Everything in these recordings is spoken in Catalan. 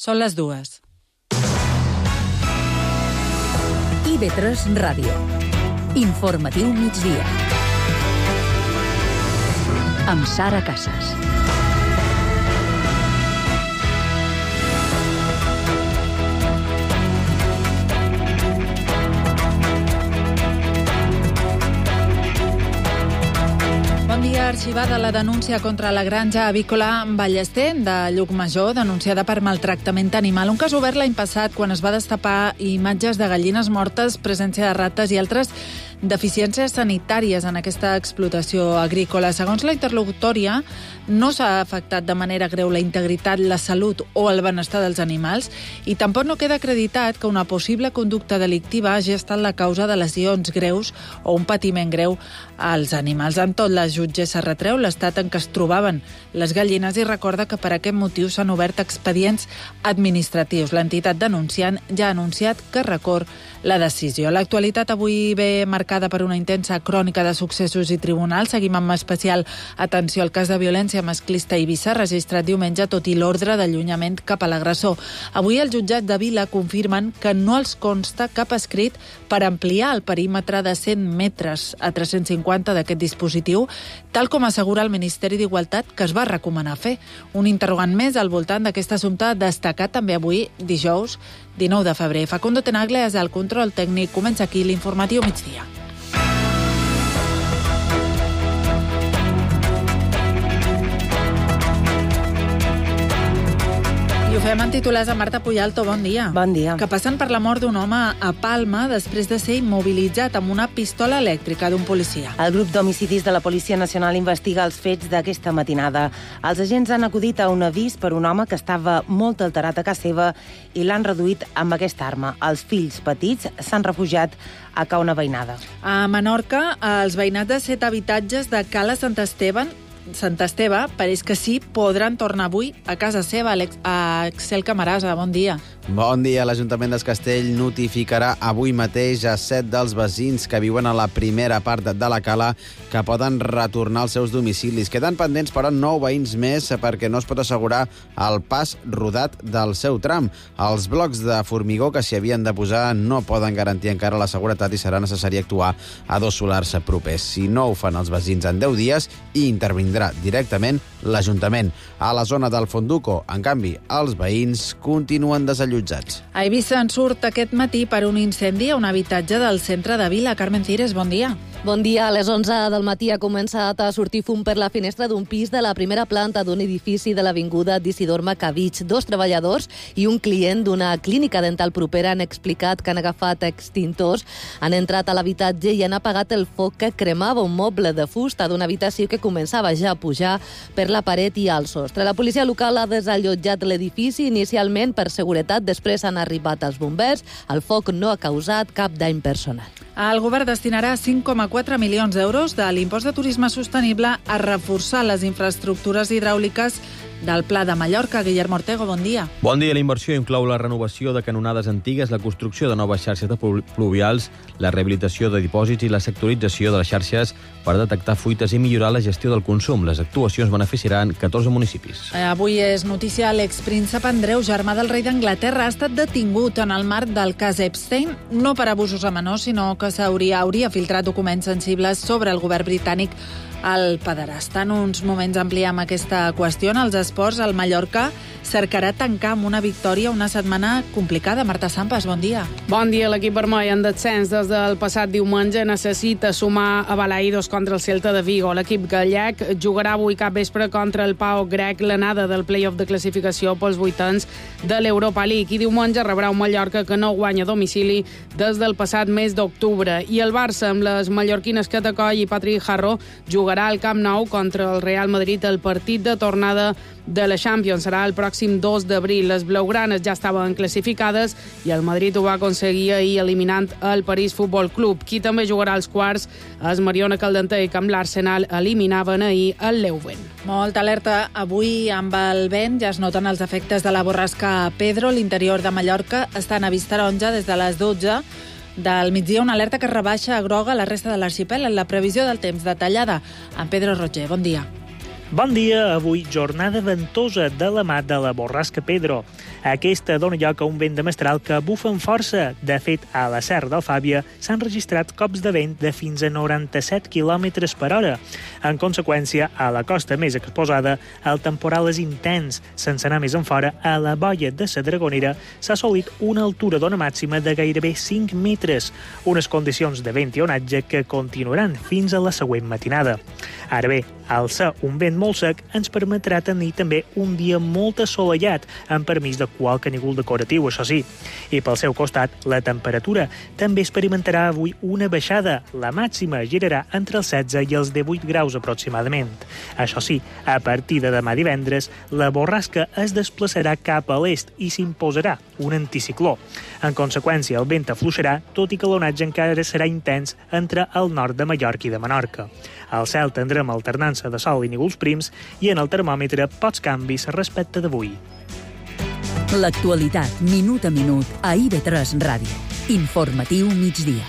Són les 2. IB3 Ràdio. Informatiu migdia. Amb Sara Casas. Bon dia. Arxivada la denúncia contra la granja avícola Ballester de Llucmajor, denunciada per maltractament animal. Un cas obert l'any passat, quan es va destapar imatges de gallines mortes, presència de rates i altres deficiències sanitàries en aquesta explotació agrícola. Segons la interlocutòria, no s'ha afectat de manera greu la integritat, la salut o el benestar dels animals i tampoc no queda acreditat que una possible conducta delictiva hagi estat la causa de lesions greus o un patiment greu als animals. En tot, la jutgessa retreu l'estat en què es trobaven les gallines i recorda que per aquest motiu s'han obert expedients administratius. L'entitat denunciant ja ha anunciat que recorre la decisió. L'actualitat avui ve marcada per una intensa crònica de successos i tribunals. Seguim amb especial atenció al cas de violència masclista a Eivissa, registrat diumenge, tot i l'ordre d'allunyament cap a l'agressor. Avui el jutjat de Vila confirmen que no els consta cap escrit per ampliar el perímetre de 100 metres a 350 d'aquest dispositiu, tal com assegura el Ministeri d'Igualtat que es va recomanar fer. Un interrogant més al voltant d'aquest assumpte destacat també avui, dijous 19 de febrer. Facundo Tenagle és el control tècnic. Comença aquí l'informatiu migdia. I ho fem en titulars a Marta Puyalto. Bon dia. Bon dia. Que passen per la mort d'un home a Palma després de ser immobilitzat amb una pistola elèctrica d'un policia. El grup d'homicidis de la Policia Nacional investiga els fets d'aquesta matinada. Els agents han acudit a un avís per un home que estava molt alterat a casa seva i l'han reduït amb aquesta arma. Els fills petits s'han refugiat a Cauna Veïnada. A Menorca, els veïnats de 7 habitatges de Cala Sant Esteve, pareix que sí, podran tornar avui a casa seva. Axel Camarasa, bon dia. Bon dia. L'Ajuntament d'Es Castell notificarà avui mateix a 7 dels veïns que viuen a la primera part de la cala que poden retornar als seus domicilis. Queden pendents, però, 9 veïns més perquè no es pot assegurar el pas rodat del seu tram. Els blocs de formigó que s'hi havien de posar no poden garantir encara la seguretat i serà necessari actuar a 2 solars propers. Si no ho fan els veïns en 10 dies, hi intervindrà directament l'Ajuntament. A la zona del Fonduco, en canvi, els veïns continuen desallotjats. A Eivissa en surt aquest matí per un incendi a un habitatge del centre de Vila. Carmen Cires, bon dia. Bon dia. A les 11 del matí ha començat a sortir fum per la finestra d'un pis de la primera planta d'un edifici de l'avinguda d'Isidor Macabich. 2 treballadors i un client d'una clínica dental propera han explicat que han agafat extintors, han entrat a l'habitatge i han apagat el foc que cremava un moble de fusta d'una habitació que començava ja a pujar per la paret i al sostre. La policia local ha desallotjat l'edifici inicialment per seguretat, després han arribat els bombers. El foc no ha causat cap dany personal. El govern destinarà 5,4 milions d'euros de l'impost de turisme sostenible a reforçar les infraestructures hidràuliques del Pla de Mallorca. Guillermo Ortego, bon dia. Bon dia. La inversió inclou la renovació de canonades antigues, la construcció de noves xarxes de pluvials, la rehabilitació de dipòsits i la sectorització de les xarxes per detectar fuites i millorar la gestió del consum. Les actuacions beneficiaran 14 municipis. Avui és notícia l'expríncep Andreu, germà del rei d'Anglaterra, ha estat detingut en el marc del cas Epstein, no per abusos a menors, sinó que hauria filtrat documents sensibles sobre el govern britànic al pederasta. En uns moments ampliem aquesta qüestió. En els esports, el Mallorca cercarà tancar amb una victòria una setmana complicada. Marta Sampas, bon dia. Bon dia. L'equip vermell en descens des del passat diumenge necessita sumar a Balaidos contra el Celta de Vigo. L'equip gallec jugarà avui cap vespre contra el PAOK grec l'anada del play-off de classificació pels vuitens de l'Europa League. I diumenge rebrà un Mallorca que no guanya a domicili des del passat mes d'octubre. I el Barça, amb les mallorquines Keta Coll i Patrick Jarro, jugarà al Camp Nou contra el Real Madrid el partit de tornada de la Champions. Serà el pròxim 2 d'abril. Les blaugranes ja estaven classificades i el Madrid ho va aconseguir ahir eliminant el París Futbol Club. Qui també jugarà als quarts és Mariona Caldentey, que amb l'Arsenal eliminaven ahir el Leuven. Molta alerta avui amb el vent. Ja es noten els efectes de la borrasca Pedro. L'interior de Mallorca està en avís taronja des de les 12 del migdia, una alerta que rebaixa a groga la resta de l'arxipèlag. La previsió del temps detallada amb Pedro Roger. Bon dia. Bon dia, avui jornada ventosa de la mà de la borrasca Pedro. Aquesta dona lloc a un vent de mestral que bufa amb força. De fet, a la Serra d'Alfàbia s'han registrat cops de vent de fins a 97 km per hora. En conseqüència, a la costa més exposada, el temporal és intens. Sense anar més enfora, a la boia de la Dragonera s'ha assolit una altura d'ona màxima de gairebé 5 metres, unes condicions de vent i onatge que continuaran fins a la següent matinada. Ara bé, al ser un vent molt sec ens permetrà tenir també un dia molt assolellat, amb permís de qualque núvol decoratiu, això sí. I pel seu costat, la temperatura també experimentarà avui una baixada. La màxima girarà entre els 16 i els 18 graus aproximadament. Això sí, a partir de demà divendres, la borrasca es desplaçarà cap a l'est i s'imposarà un anticicló. En conseqüència, el vent afluixarà, tot i que l'onatge encara serà intens entre el nord de Mallorca i de Menorca. Al cel tindrem alternança de sol i núvols prims i en el termòmetre pocs canvis respecte d'avui. L'actualitat, minut a minut, a IB3 Ràdio. Informatiu migdia.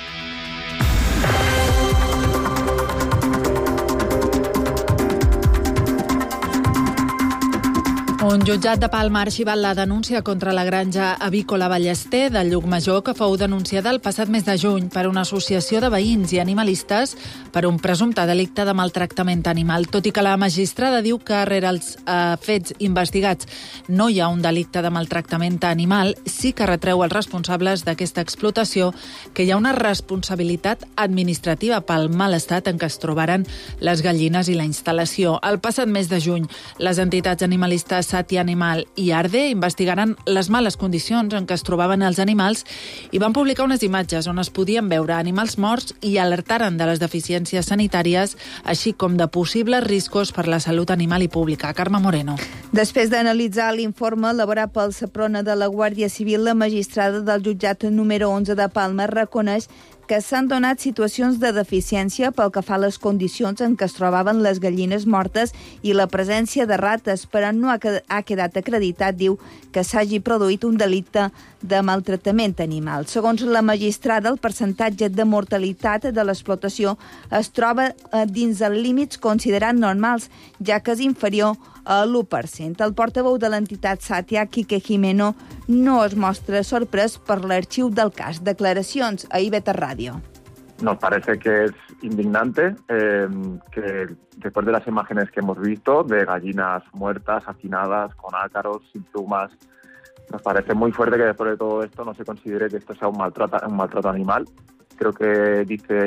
Un jutjat de Palma ha arxivat la denúncia contra la granja avícola Ballester de Llucmajor que fou denunciada el passat mes de juny per una associació de veïns i animalistes per un presumpte delicte de maltractament animal. Tot i que la magistrada diu que rere els fets investigats no hi ha un delicte de maltractament animal, sí que retreu als responsables d'aquesta explotació que hi ha una responsabilitat administrativa pel mal estat en què es trobaren les gallines i la instal·lació. El passat mes de juny, les entitats animalistes Sati Animal i Arde investigaran les males condicions en què es trobaven els animals i van publicar unes imatges on es podien veure animals morts i alertaren de les deficiències sanitàries, així com de possibles riscos per la salut animal i pública. Carme Moreno. Després d'analitzar l'informe elaborat pel Seprona de la Guàrdia Civil, la magistrada del jutjat número 11 de Palma reconeix que s'han donat situacions de deficiència pel que fa a les condicions en què es trobaven les gallines mortes i la presència de rates, però no ha quedat acreditat, diu, que s'hagi produït un delicte de maltractament animal. Segons la magistrada, el percentatge de mortalitat de l'explotació es troba dins els límits considerats normals, ja que és inferior a l'1%. El portaveu de l'entitat Satia, Quique Jimeno, no es mostra sorprès per l'arxiu del cas. Declaracions a IB3 Radio. Nos parece que es indignante que después de las imágenes que hemos visto de gallinas muertas, hacinadas, con ácaros, sin plumas, nos parece muy fuerte que después de todo esto no se considere que esto sea un maltrato animal. Creo que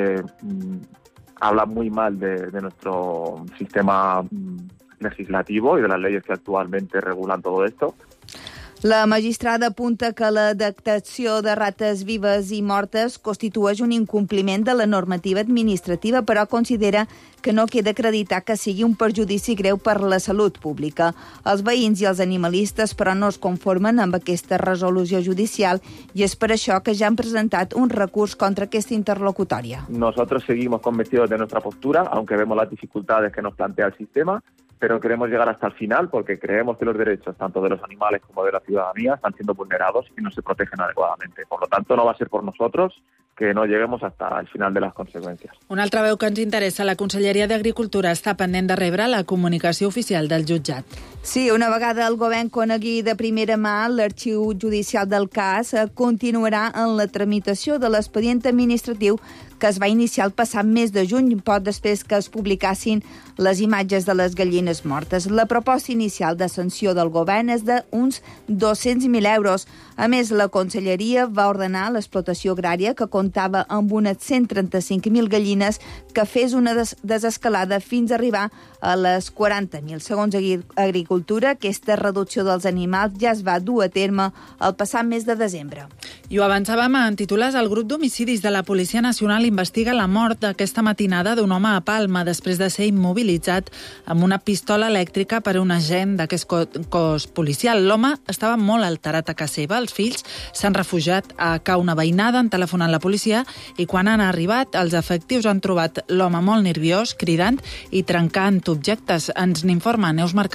habla muy mal de nuestro sistema legislativo y de las leyes que actualmente regulan todo esto. La magistrada apunta que la detecció de rates vives i mortes constitueix un incompliment de la normativa administrativa, però considera que no queda acreditar que sigui un perjudici greu per la salut pública. Els veïns i els animalistes, però, no es conformen amb aquesta resolució judicial i és per això que ja han presentat un recurs contra aquesta interlocutòria. Nosotros seguimos convencidos de nuestra postura, aunque vemos las dificultades que nos plantea el sistema, pero queremos llegar hasta el final porque creemos que los derechos tanto de los animales como de la ciudadanía están siendo vulnerados y no se protegen adecuadamente. Por lo tanto, no va a ser por nosotros que no lleguemos hasta el final de las consecuencias. Una altra veu que ens interessa, la Conselleria d'Agricultura està pendent de rebre la comunicació oficial del jutjat. Sí, una vegada el govern conegui de primera mà l'arxiu judicial del cas, continuarà en la tramitació de l'expedient administratiu que es va iniciar el passat mes de juny, poc després que es publicassin les imatges de les gallines mortes. La proposta inicial de sanció del govern és d'uns 200.000 euros. A més, la Conselleria va ordenar a l'explotació agrària, que comptava amb unes 135.000 gallines, que fes una desescalada fins a arribar a les 40.000. Segons Agricultura, aquesta reducció dels animals ja es va dur a terme el passat mes de desembre. I ho avançàvem en titulars. El grup d'homicidis de la Policia Nacional investiga la mort d'aquesta matinada d'un home a Palma després de ser immobilitzat amb una pistola elèctrica per un agent d'aquest cos policial. L'home estava molt alterat a casa seva. Els fills s'han refugiat a una veïnada, han telefonat la policia i quan han arribat els efectius han trobat l'home molt nerviós, cridant i trencant objectes. Ens n'informa Neus Mercant.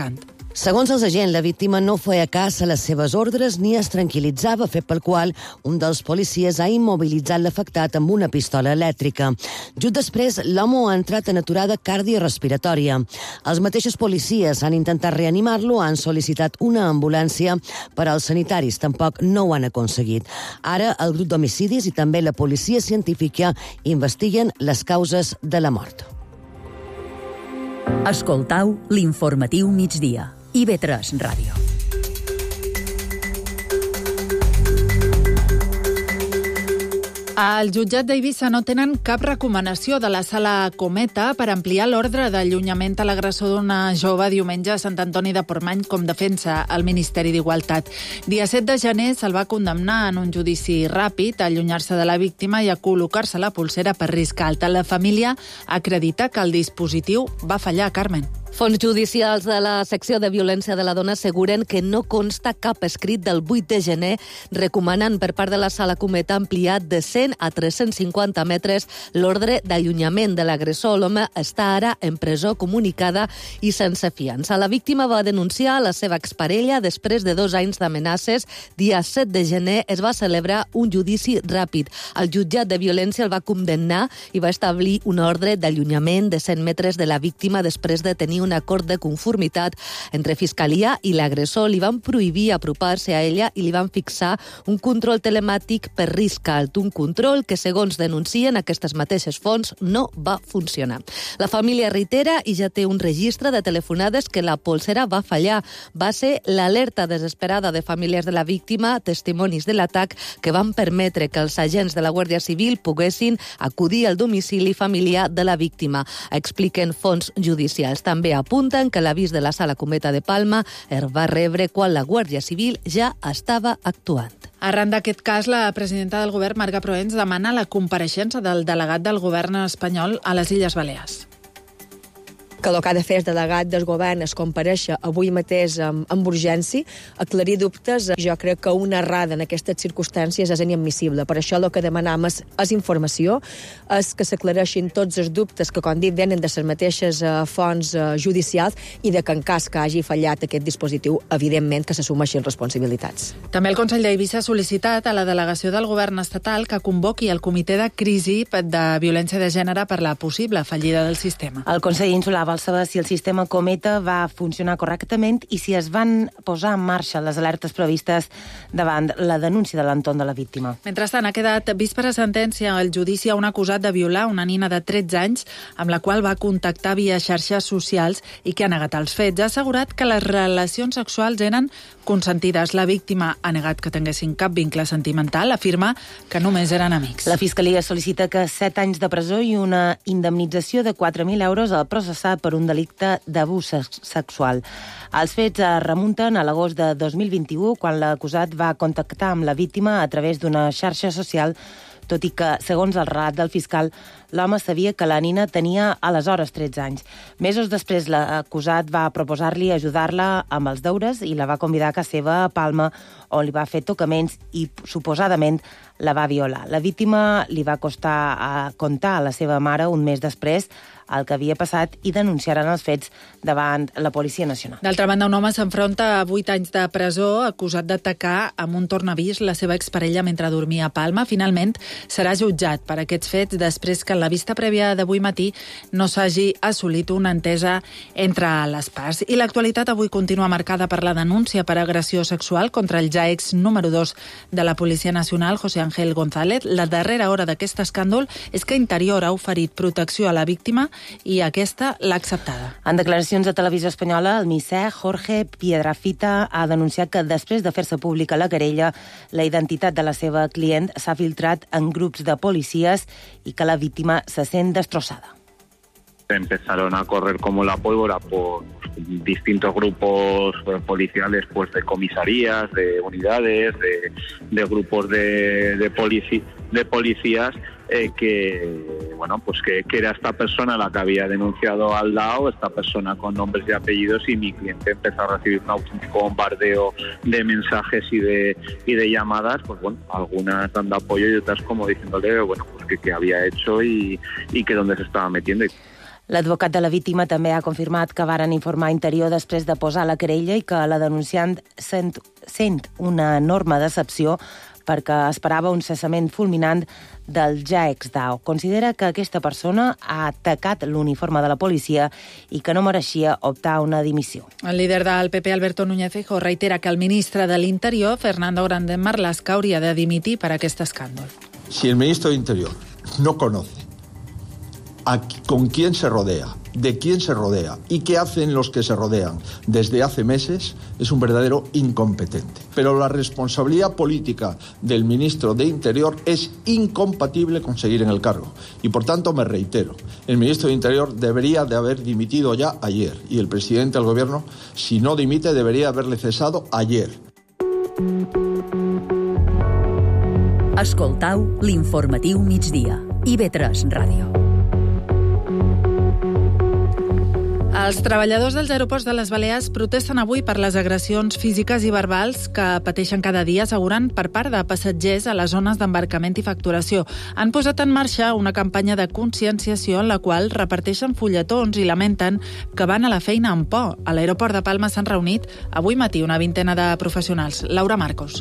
Segons els agents, la víctima no feia cas a les seves ordres ni es tranquil·litzava, fet pel qual un dels policies ha immobilitzat l'afectat amb una pistola elèctrica. Just després, l'home ha entrat en aturada cardiorespiratòria. Els mateixos policies han intentat reanimar-lo, han sol·licitat una ambulància, però els sanitaris tampoc no ho han aconseguit. Ara, el grup d'homicidis i també la policia científica investiguen les causes de la mort. Escoltau l'informatiu migdia. IB3 Ràdio. Al jutjat d'Eivissa no tenen cap recomanació de la Sala Cometa per ampliar l'ordre d'allunyament a l'agressor d'una jove diumenge a Sant Antoni de Portmany, com defensa el Ministeri d'Igualtat. Dia 7 de gener se'l va condemnar en un judici ràpid a allunyar-se de la víctima i a col·locar-se la polsera per risc alt. La família acredita que el dispositiu va fallar, Carmen. Fons judicials de la secció de violència de la dona asseguren que no consta cap escrit del 8 de gener recomanant per part de la Sala Cometa ampliar de 100 a 350 metres l'ordre d'allunyament de l'agressor. L'home està ara en presó comunicada i sense fiança. La víctima va denunciar la seva exparella després de 2 anys d'amenaces. Dia 7 de gener es va celebrar un judici ràpid. El jutjat de violència el va condemnar i va establir un ordre d'allunyament de 100 metres de la víctima després de tenir un acord de conformitat entre Fiscalia i l'agressor. Li van prohibir apropar-se a ella i li van fixar un control telemàtic per risc alt, un control que, segons denuncien aquestes mateixes fonts, no va funcionar. La família reitera i ja té un registre de telefonades que la polsera va fallar. Va ser l'alerta desesperada de famílies de la víctima, testimonis de l'atac, que van permetre que els agents de la Guàrdia Civil poguessin acudir al domicili familiar de la víctima. Expliquen fonts judicials. També apunten que l'avís de la Sala Cometa de Palma es va rebre quan la Guàrdia Civil ja estava actuant. Arran d'aquest cas, la presidenta del govern, Marga Proens, demana la compareixença del delegat del govern espanyol a les Illes Balears. Que el que ha de fer el delegat del govern és comparèixer avui mateix amb urgència, aclarir dubtes. Jo crec que una errada en aquestes circumstàncies és inadmissible. Per això el que demanam és informació, és que s'aclareixin tots els dubtes que, com dic, venen de les mateixes fonts judicials i de que en cas que hagi fallat aquest dispositiu, evidentment que s'assumeixin responsabilitats. També el Consell d'Eivissa ha sol·licitat a la delegació del govern estatal que convoqui el comitè de crisi de violència de gènere per la possible fallida del sistema. El Consell Insular vol saber si el sistema Cometa va funcionar correctament i si es van posar en marxa les alertes previstes davant la denúncia de l'entorn de la víctima. Mentrestant, ha quedat vist per a sentència el judici a un acusat de violar una nina de 13 anys amb la qual va contactar via xarxes socials i que ha negat els fets. Ha assegurat que les relacions sexuals eren consentides. La víctima ha negat que tinguessin cap vincle sentimental, afirma que només eren amics. La Fiscalia sol·licita que 7 anys de presó i una indemnització de 4.000 euros al processat per un delicte d'abús sexual. Els fets es remunten a l'agost de 2021, quan l'acusat va contactar amb la víctima a través d'una xarxa social, tot i que, segons el relat del fiscal, l'home sabia que la nina tenia aleshores 13 anys. Mesos després, l'acusat va proposar-li ajudar-la amb els deures i la va convidar a casa seva a Palma, on li va fer tocaments i, suposadament, la va violar. La víctima li va contar a la seva mare un mes després el que havia passat i denunciaran els fets davant la Policia Nacional. D'altra banda, un home s'enfronta a 8 anys de presó acusat d'atacar amb un tornavís la seva exparella mentre dormia a Palma. Finalment, serà jutjat per aquests fets després que en la vista prèvia d'avui matí no s'hagi assolit una entesa entre les parts. I l'actualitat avui continua marcada per la denúncia per agressió sexual contra el ja ex número 2 de la Policia Nacional, José Ángel González. La darrera hora d'aquest escàndol és que Interior ha oferit protecció a la víctima i aquesta l'ha acceptada. En declaracions a Televisió Espanyola, el misser Jorge Piedrafita ha denunciat que després de fer-se pública la querella, la identitat de la seva client s'ha filtrat en grups de policies i que la víctima se sent destrossada. Empezaron a correr como la pólvora por distintos grupos policiales, pues de comisarías, de unidades, de grupos de policías que era esta persona la que había denunciado al DAO, esta persona con nombres y apellidos, y mi cliente empezó a recibir un auténtico bombardeo de mensajes y de llamadas, pues bueno, algunas dando apoyo y otras como diciéndole, bueno, pues que había hecho y que dónde se estaba metiendo. L'advocat de la víctima també ha confirmat que varen informar Interior després de posar la querella i que la denunciant sent una enorme decepció perquè esperava un cessament fulminant del ja ex-DAO. Considera que aquesta persona ha atacat l'uniforme de la policia i que no mereixia optar a una dimissió. El líder del PP, Alberto Núñez Feijóo, reitera que el ministre de l'Interior, Fernando Grande Marlaska, hauria de dimitir per aquest escàndol. Si el ministro de Interior no conoce con quién se rodea, de quién se rodea y qué hacen los que se rodean desde hace meses, es un verdadero incompetente. Pero la responsabilidad política del ministro de Interior es incompatible con seguir en el cargo. Y por tanto me reitero, el ministro de Interior debería de haber dimitido ya ayer y el presidente del gobierno, si no dimite, debería haberle cesado ayer. Escoltau l'informatiu migdia. IB3 Ràdio. Els treballadors dels aeroports de les Balears protesten avui per les agressions físiques i verbals que pateixen cada dia, asseguren, per part de passatgers a les zones d'embarcament i facturació. Han posat en marxa una campanya de conscienciació en la qual reparteixen fulletons i lamenten que van a la feina amb por. A l'aeroport de Palma s'han reunit avui matí una vintena de professionals. Laura Marcos.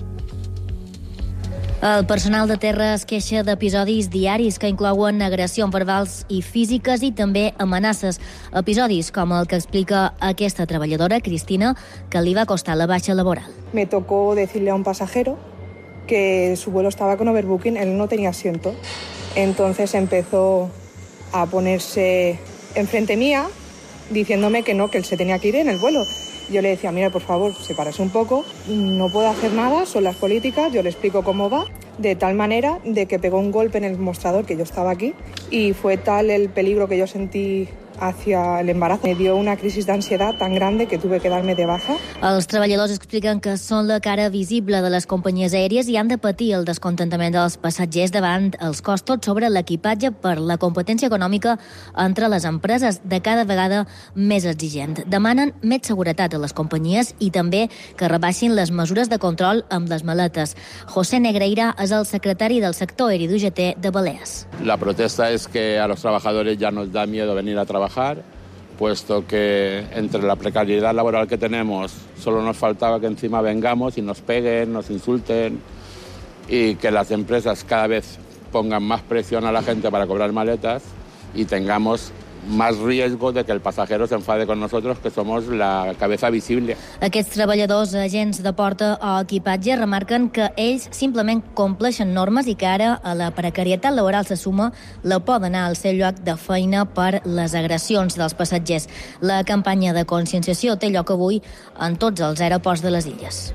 El personal de terra es queixa d'episodis diaris que inclouen agressions verbals i físiques i també amenaces. Episodis com el que explica aquesta treballadora, Cristina, que li va costar la baixa laboral. Me tocó decirle a un pasajero que su vuelo estaba con overbooking, él no tenía asiento. Entonces empezó a ponerse enfrente mía diciéndome que no, que él se tenía que ir en el vuelo. Yo le decía, mira, por favor, sepárese un poco, no puedo hacer nada, son las políticas, yo le explico cómo va, de tal manera de que pegó un golpe en el mostrador, que yo estaba aquí, y fue tal el peligro que yo sentí hacia el embarazo. Me dio una crisis de ansiedad tan grande que tuve que darme de baja. Els treballadors expliquen que són la cara visible de les companyies aèries i han de patir el descontentament dels passatgers davant els costos sobre l'equipatge per la competència econòmica entre les empreses de cada vegada més exigent. Demanen més seguretat a les companyies i també que rebaixin les mesures de control amb les maletes. José Negreira és el secretari del sector aeri d'UGT de Balears. La protesta es que a los trabajadores ya nos da miedo venir a trabajar, puesto que entre la precariedad laboral que tenemos solo nos faltaba que encima vengamos y nos peguen, nos insulten y que las empresas cada vez pongan más presión a la gente para cobrar maletas y tengamos más riesgo de que el pasajero se enfade con nosotros, que somos la cabeza visible. Aquests treballadors, agents de porta o equipatge, remarquen que ells simplement compleixen normes i que ara a la precarietat laboral se suma la por d'anar al seu lloc de feina per les agressions dels passatgers. La campanya de conscienciació té lloc avui en tots els aeroports de les illes.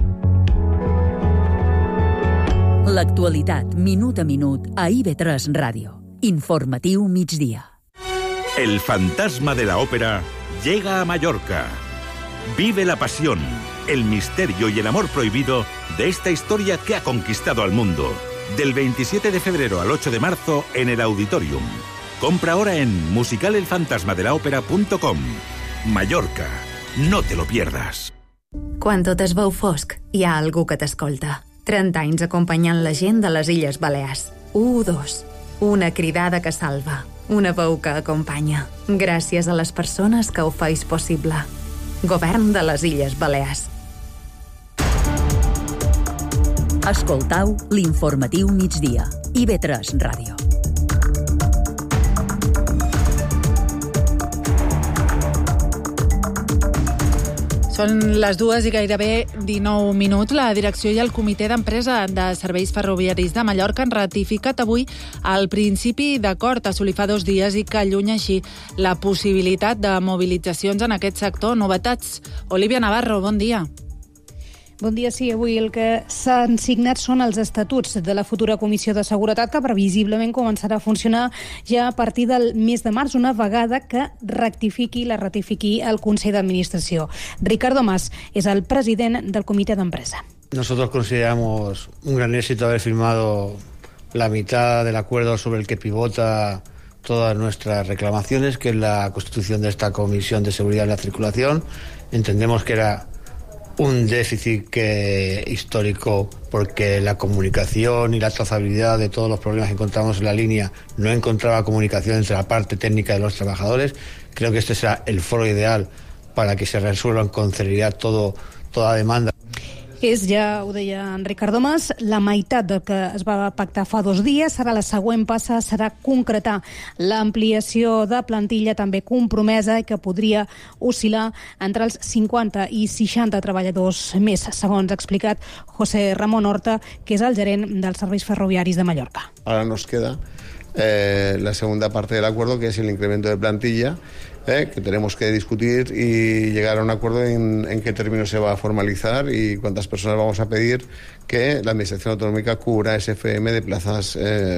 L'actualitat, minut a minut, a IB3 Ràdio. Informatiu migdia. El fantasma de la ópera llega a Mallorca. Vive la pasión, el misterio y el amor prohibido de esta historia que ha conquistado al mundo. Del 27 de febrero al 8 de marzo en el Auditorium. Compra ahora en musicalelfantasmadelaopera.com. Mallorca, no te lo pierdas. Quan tot es veu fosc, hi ha algú que t'escolta. 30 anys acompanyant la gent de les Illes Balears. 1-2. Una cridada que salva. Una veu que acompanya. Gràcies a les persones que ho feis possible. Govern de les Illes Balears. Escoltau l'informatiu migdia. IB3 Ràdio. Són les 2 i gairebé 19 minuts. La direcció i el comitè d'empresa de serveis ferroviaris de Mallorca han ratificat avui el principi d'acord assolit fa 2 dies i que allunya així la possibilitat de mobilitzacions en aquest sector. Novetats. Olivia Navarro, bon dia. Bon dia, sí. Avui el que s'han signat són els estatuts de la futura Comissió de Seguretat, que previsiblement començarà a funcionar ja a partir del mes de març, una vegada que la ratifiqui el Consell d'Administració. Ricardo Mas és el president del Comitè d'Empresa. Nosotros consideramos un gran éxito haber firmado la mitad del acuerdo sobre el que pivota todas nuestras reclamaciones, que es la constitución de esta Comisión de Seguridad en la Circulación. Entendemos que era un déficit histórico, porque la comunicación y la trazabilidad de todos los problemas que encontramos en la línea no encontraba comunicación entre la parte técnica de los trabajadores. Creo que este será el foro ideal para que se resuelvan con celeridad toda demanda. És, ja ho deia en Ricardo Mas, la meitat del que es va pactar fa 2 dies. Serà la següent passa, serà concretar l'ampliació de plantilla també compromesa i que podria oscil·lar entre els 50 i 60 treballadors més, segons ha explicat José Ramón Horta, que és el gerent dels serveis ferroviaris de Mallorca. Ahora nos queda la segunda parte del acuerdo, que es el incremento de plantilla, que tenemos que discutir y llegar a un acuerdo en qué términos se va a formalizar y cuántas personas vamos a pedir que la Administración Autonómica cubra ese FM de plazas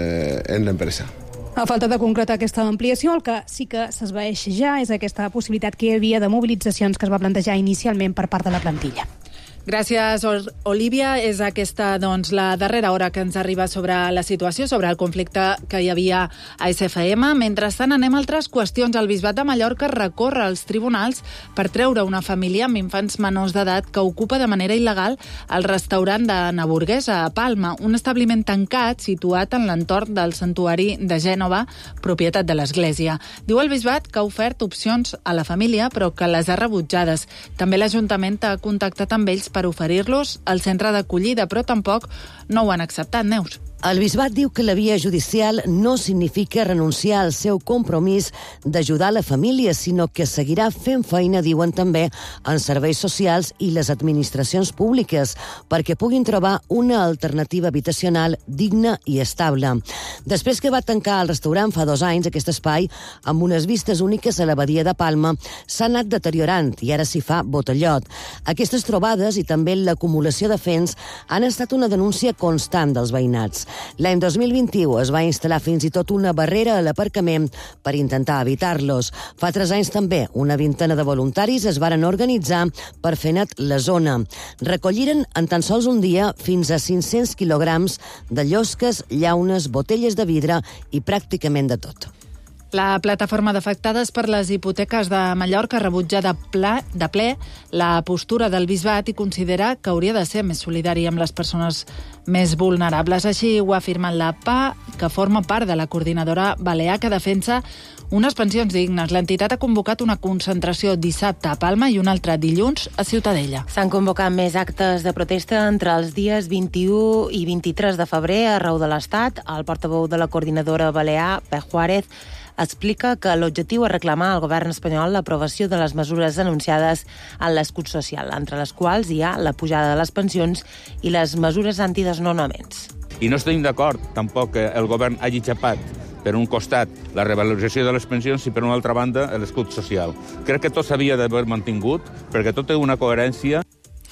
en la empresa. A falta de concretar aquesta ampliació, el que sí que s'esvaeix ja és aquesta possibilitat que hi havia de mobilitzacions que es va plantejar inicialment per part de la plantilla. Gràcies, Olivia. És aquesta, doncs, la darrera hora que ens arriba sobre la situació, sobre el conflicte que hi havia a SFM. Mentrestant, anem a altres qüestions. El Bisbat de Mallorca recorre als tribunals per treure una família amb infants menors d'edat que ocupa de manera il·legal el restaurant de Naburgués, a Palma, un establiment tancat situat en l'entorn del santuari de Gènova, propietat de l'Església. Diu el Bisbat que ha ofert opcions a la família, però que les ha rebutjades. També l'Ajuntament ha contactat amb ells per oferir-los al centre d'acollida, però tampoc no ho han acceptat, Neus. El Bisbat diu que la via judicial no significa renunciar al seu compromís d'ajudar la família, sinó que seguirà fent feina, diuen també, en serveis socials i les administracions públiques, perquè puguin trobar una alternativa habitacional digna i estable. Després que va tancar el restaurant fa 2 anys, aquest espai, amb unes vistes úniques a la badia de Palma, s'ha anat deteriorant i ara s'hi fa botellot. Aquestes trobades i també l'acumulació de fens han estat una denúncia constant dels veïnats. L'any 2021 es va instal·lar fins i tot una barrera a l'aparcament per intentar evitar-los. Fa 3 anys també una vintena de voluntaris es varen organitzar per fer net la zona. Recolliren en tan sols un dia fins a 500 quilograms de llosques, llaunes, botelles de vidre i pràcticament de tot. La plataforma d'afectades per les hipoteques de Mallorca rebutja de ple la postura del Bisbat i considera que hauria de ser més solidari amb les persones més vulnerables. Així ho ha afirmat la PA, que forma part de la coordinadora balear que defensa unes pensions dignes. L'entitat ha convocat una concentració dissabte a Palma i una altra dilluns a Ciutadella. S'han convocat més actes de protesta entre els dies 21 i 23 de febrer arreu de l'Estat. El portaveu de la coordinadora balear, Pep Juárez, explica que l'objectiu és reclamar al govern espanyol l'aprovació de les mesures anunciades en l'escut social, entre les quals hi ha la pujada de les pensions i les mesures antidesnonaments. I no estem d'acord tampoc que el govern hagi xapat per un costat la revalorització de les pensions i per una altra banda l'escut social. Crec que tot s'havia d'haver mantingut perquè tot té una coherència.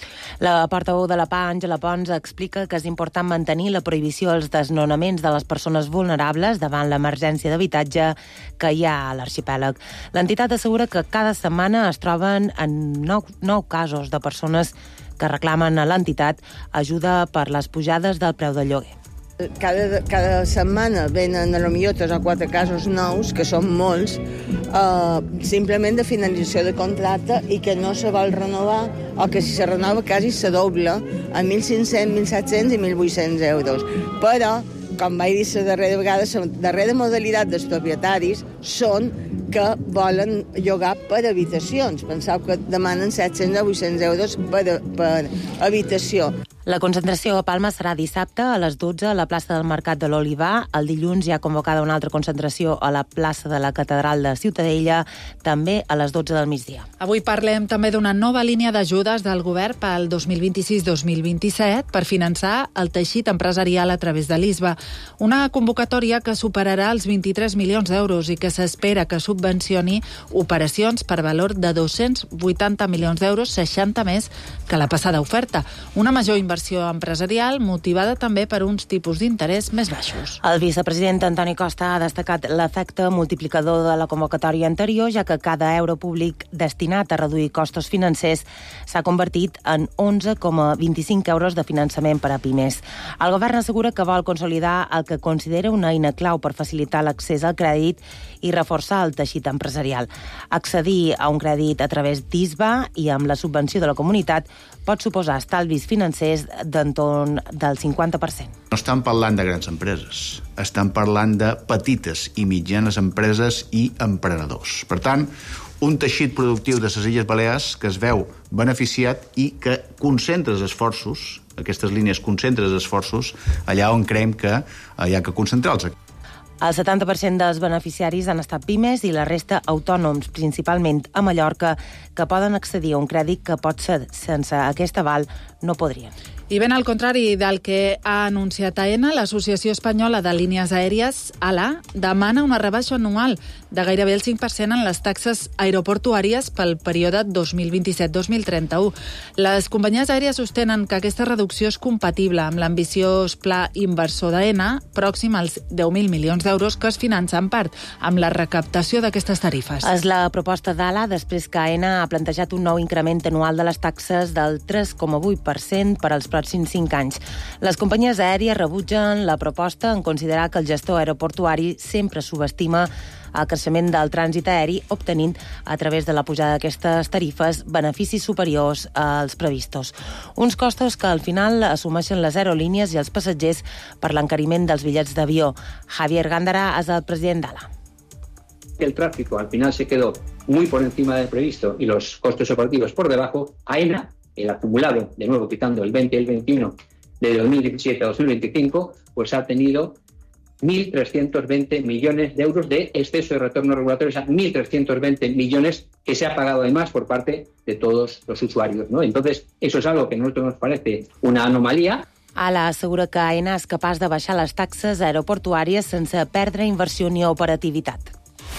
La portaveu de la PA, Àngela Pons, explica que és important mantenir la prohibició als desnonaments de les persones vulnerables davant l'emergència d'habitatge que hi ha a l'arxipèlag. L'entitat assegura que cada setmana es troben en 9 casos de persones que reclamen a l'entitat ajuda per les pujades del preu del lloguer. Cada setmana venen potser 3 o 4 casos nous, que són molts, simplement de finalització de contracte i que no se vol renovar, o que si se renova quasi se dobla a 1.500, 1.700 i 1.800 euros. Però, com vaig dir la darrera vegada, la darrera modalitat dels propietaris són que volen llogar per habitacions. Penseu que demanen 700 o 800 euros per habitació. La concentració a Palma serà dissabte a les 12 a la plaça del Mercat de l'Olivar. El dilluns hi ha convocada una altra concentració a la plaça de la Catedral de Ciutadella, també a les 12 del migdia. Avui parlem també d'una nova línia d'ajudes del govern pel 2026-2027 per finançar el teixit empresarial a través de l'ISBA. Una convocatòria que superarà els 23 milions d'euros i que s'espera que subvencioni operacions per valor de 280 milions d'euros, 60 més que la passada oferta. Una major inversió inversió empresarial, motivada també per uns tipus d'interès més baixos. El vicepresident Antoni Costa ha destacat l'efecte multiplicador de la convocatòria anterior, ja que cada euro públic destinat a reduir costos financers s'ha convertit en 11,25 euros de finançament per a pimes. El govern assegura que vol consolidar el que considera una eina clau per facilitar l'accés al crèdit i reforçar el teixit empresarial. Accedir a un crèdit a través d'ISBA i amb la subvenció de la comunitat pot suposar estalvis financers d'entorn del 50%. No estan parlant de grans empreses, estan parlant de petites i mitjanes empreses i emprenedors. Per tant, un teixit productiu de les Illes Balears que es veu beneficiat i que concentra els esforços, aquestes línies concentren els esforços allà on creiem que hi ha que concentrar-los. El 70% dels beneficiaris han estat pimes i la resta autònoms, principalment a Mallorca, que poden accedir a un crèdit que potser sense aquest aval no podrien. I ben al contrari del que ha anunciat AENA, l'Associació Espanyola de Línies Aèries, ALA, demana una rebaixa anual de gairebé el 5% en les taxes aeroportuàries pel període 2027-2031. Les companyies aèries sostenen que aquesta reducció és compatible amb l'ambiciós pla inversor d'AENA, pròxim als 10.000 milions d'euros, que es finança en part amb la recaptació d'aquestes tarifes. És la proposta d'ALA després que AENA ha plantejat un nou increment anual de les taxes del 3,8% per als pròxims 5 anys. Les companyies aèries rebutgen la proposta en considerar que el gestor aeroportuari sempre subestima el creixement del trànsit aeri, obtenint, a través de la pujada d'aquestes tarifes, beneficis superiors als previstos. Uns costos que al final assumeixen les aerolínies i els passatgers per l'encariment dels bitllets d'avió. Javier Gándara és el president d'ALA. El tráfico al final se quedó muy por encima del previsto y los costos operativos por debajo. AENA, el acumulado, de nuevo quitando el 20 y el 21 de 2017 a 2025, pues ha tenido 1.320 millones de euros de exceso de retorno regulatorio, o sea, 1.320 millones que se ha pagado además por parte de todos los usuarios, ¿no? Entonces, eso es algo que a nosotros nos parece una anomalía. ALA assegura que AENA és capaç de baixar les taxes aeroportuàries sense perdre inversió ni operativitat.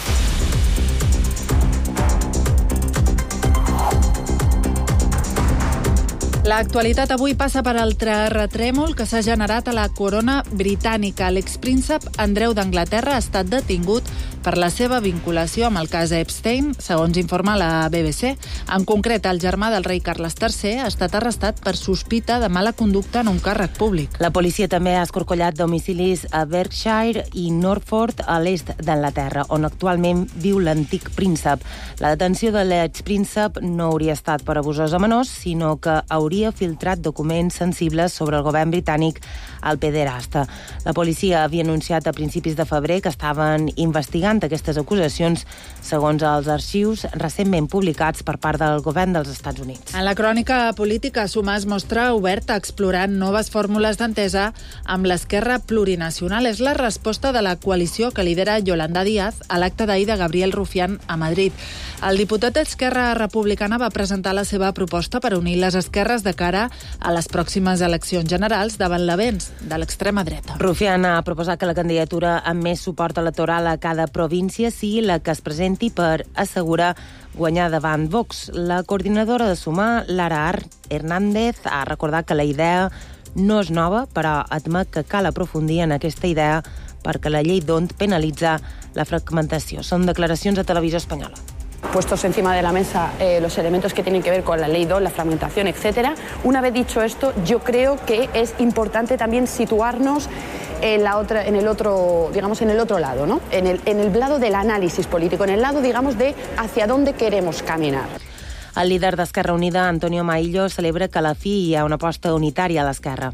L'actualitat avui passa per el terratrèmol que s'ha generat a la corona britànica. L'expríncep Andreu d'Anglaterra ha estat detingut per la seva vinculació amb el cas Epstein, segons informa la BBC. En concret, el germà del rei Carles III ha estat arrestat per sospita de mala conducta en un càrrec públic. La policia també ha escorcollat domicilis a Berkshire i Norfolk, a l'est d'Anglaterra, on actualment viu l'antic príncep. La detenció de l'expríncep no hauria estat per abusos a menors, sinó que hauria filtrat documents sensibles sobre el govern britànic al pederasta. La policia havia anunciat a principis de febrer que estaven investigant aquestes acusacions, segons els arxius recentment publicats per part del govern dels Estats Units. En la crònica política, Sumar es mostra obert a explorar noves fórmules d'entesa amb l'Esquerra Plurinacional. És la resposta de la coalició que lidera Yolanda Díaz a l'acte d'ahir de Gabriel Rufián a Madrid. El diputat d'Esquerra Republicana va presentar la seva proposta per unir les esquerres de cara a les pròximes eleccions generals davant l'avenç de l'extrema dreta. Rufián ha proposat que la candidatura amb més suport electoral a cada província sigui la que es presenti per assegurar guanyar davant Vox. La coordinadora de Sumar, Lara Hernández, ha recordat que la idea no és nova, però admet que cal aprofundir en aquesta idea perquè la llei d'ONT penalitza la fragmentació. Són declaracions a Televisió Espanyola. Puestos encima de la mesa los elementos que tienen que ver con la ley 2, la fragmentación, etcétera. Una vez dicho esto, yo creo que es importante también situarnos en el otro lado, ¿no? En el lado del análisis político, en el lado, digamos, de hacia dónde queremos caminar. El líder d'Esquerra Unida, Antonio Maillo, celebra que a la fi hi ha una aposta unitària a l'esquerra.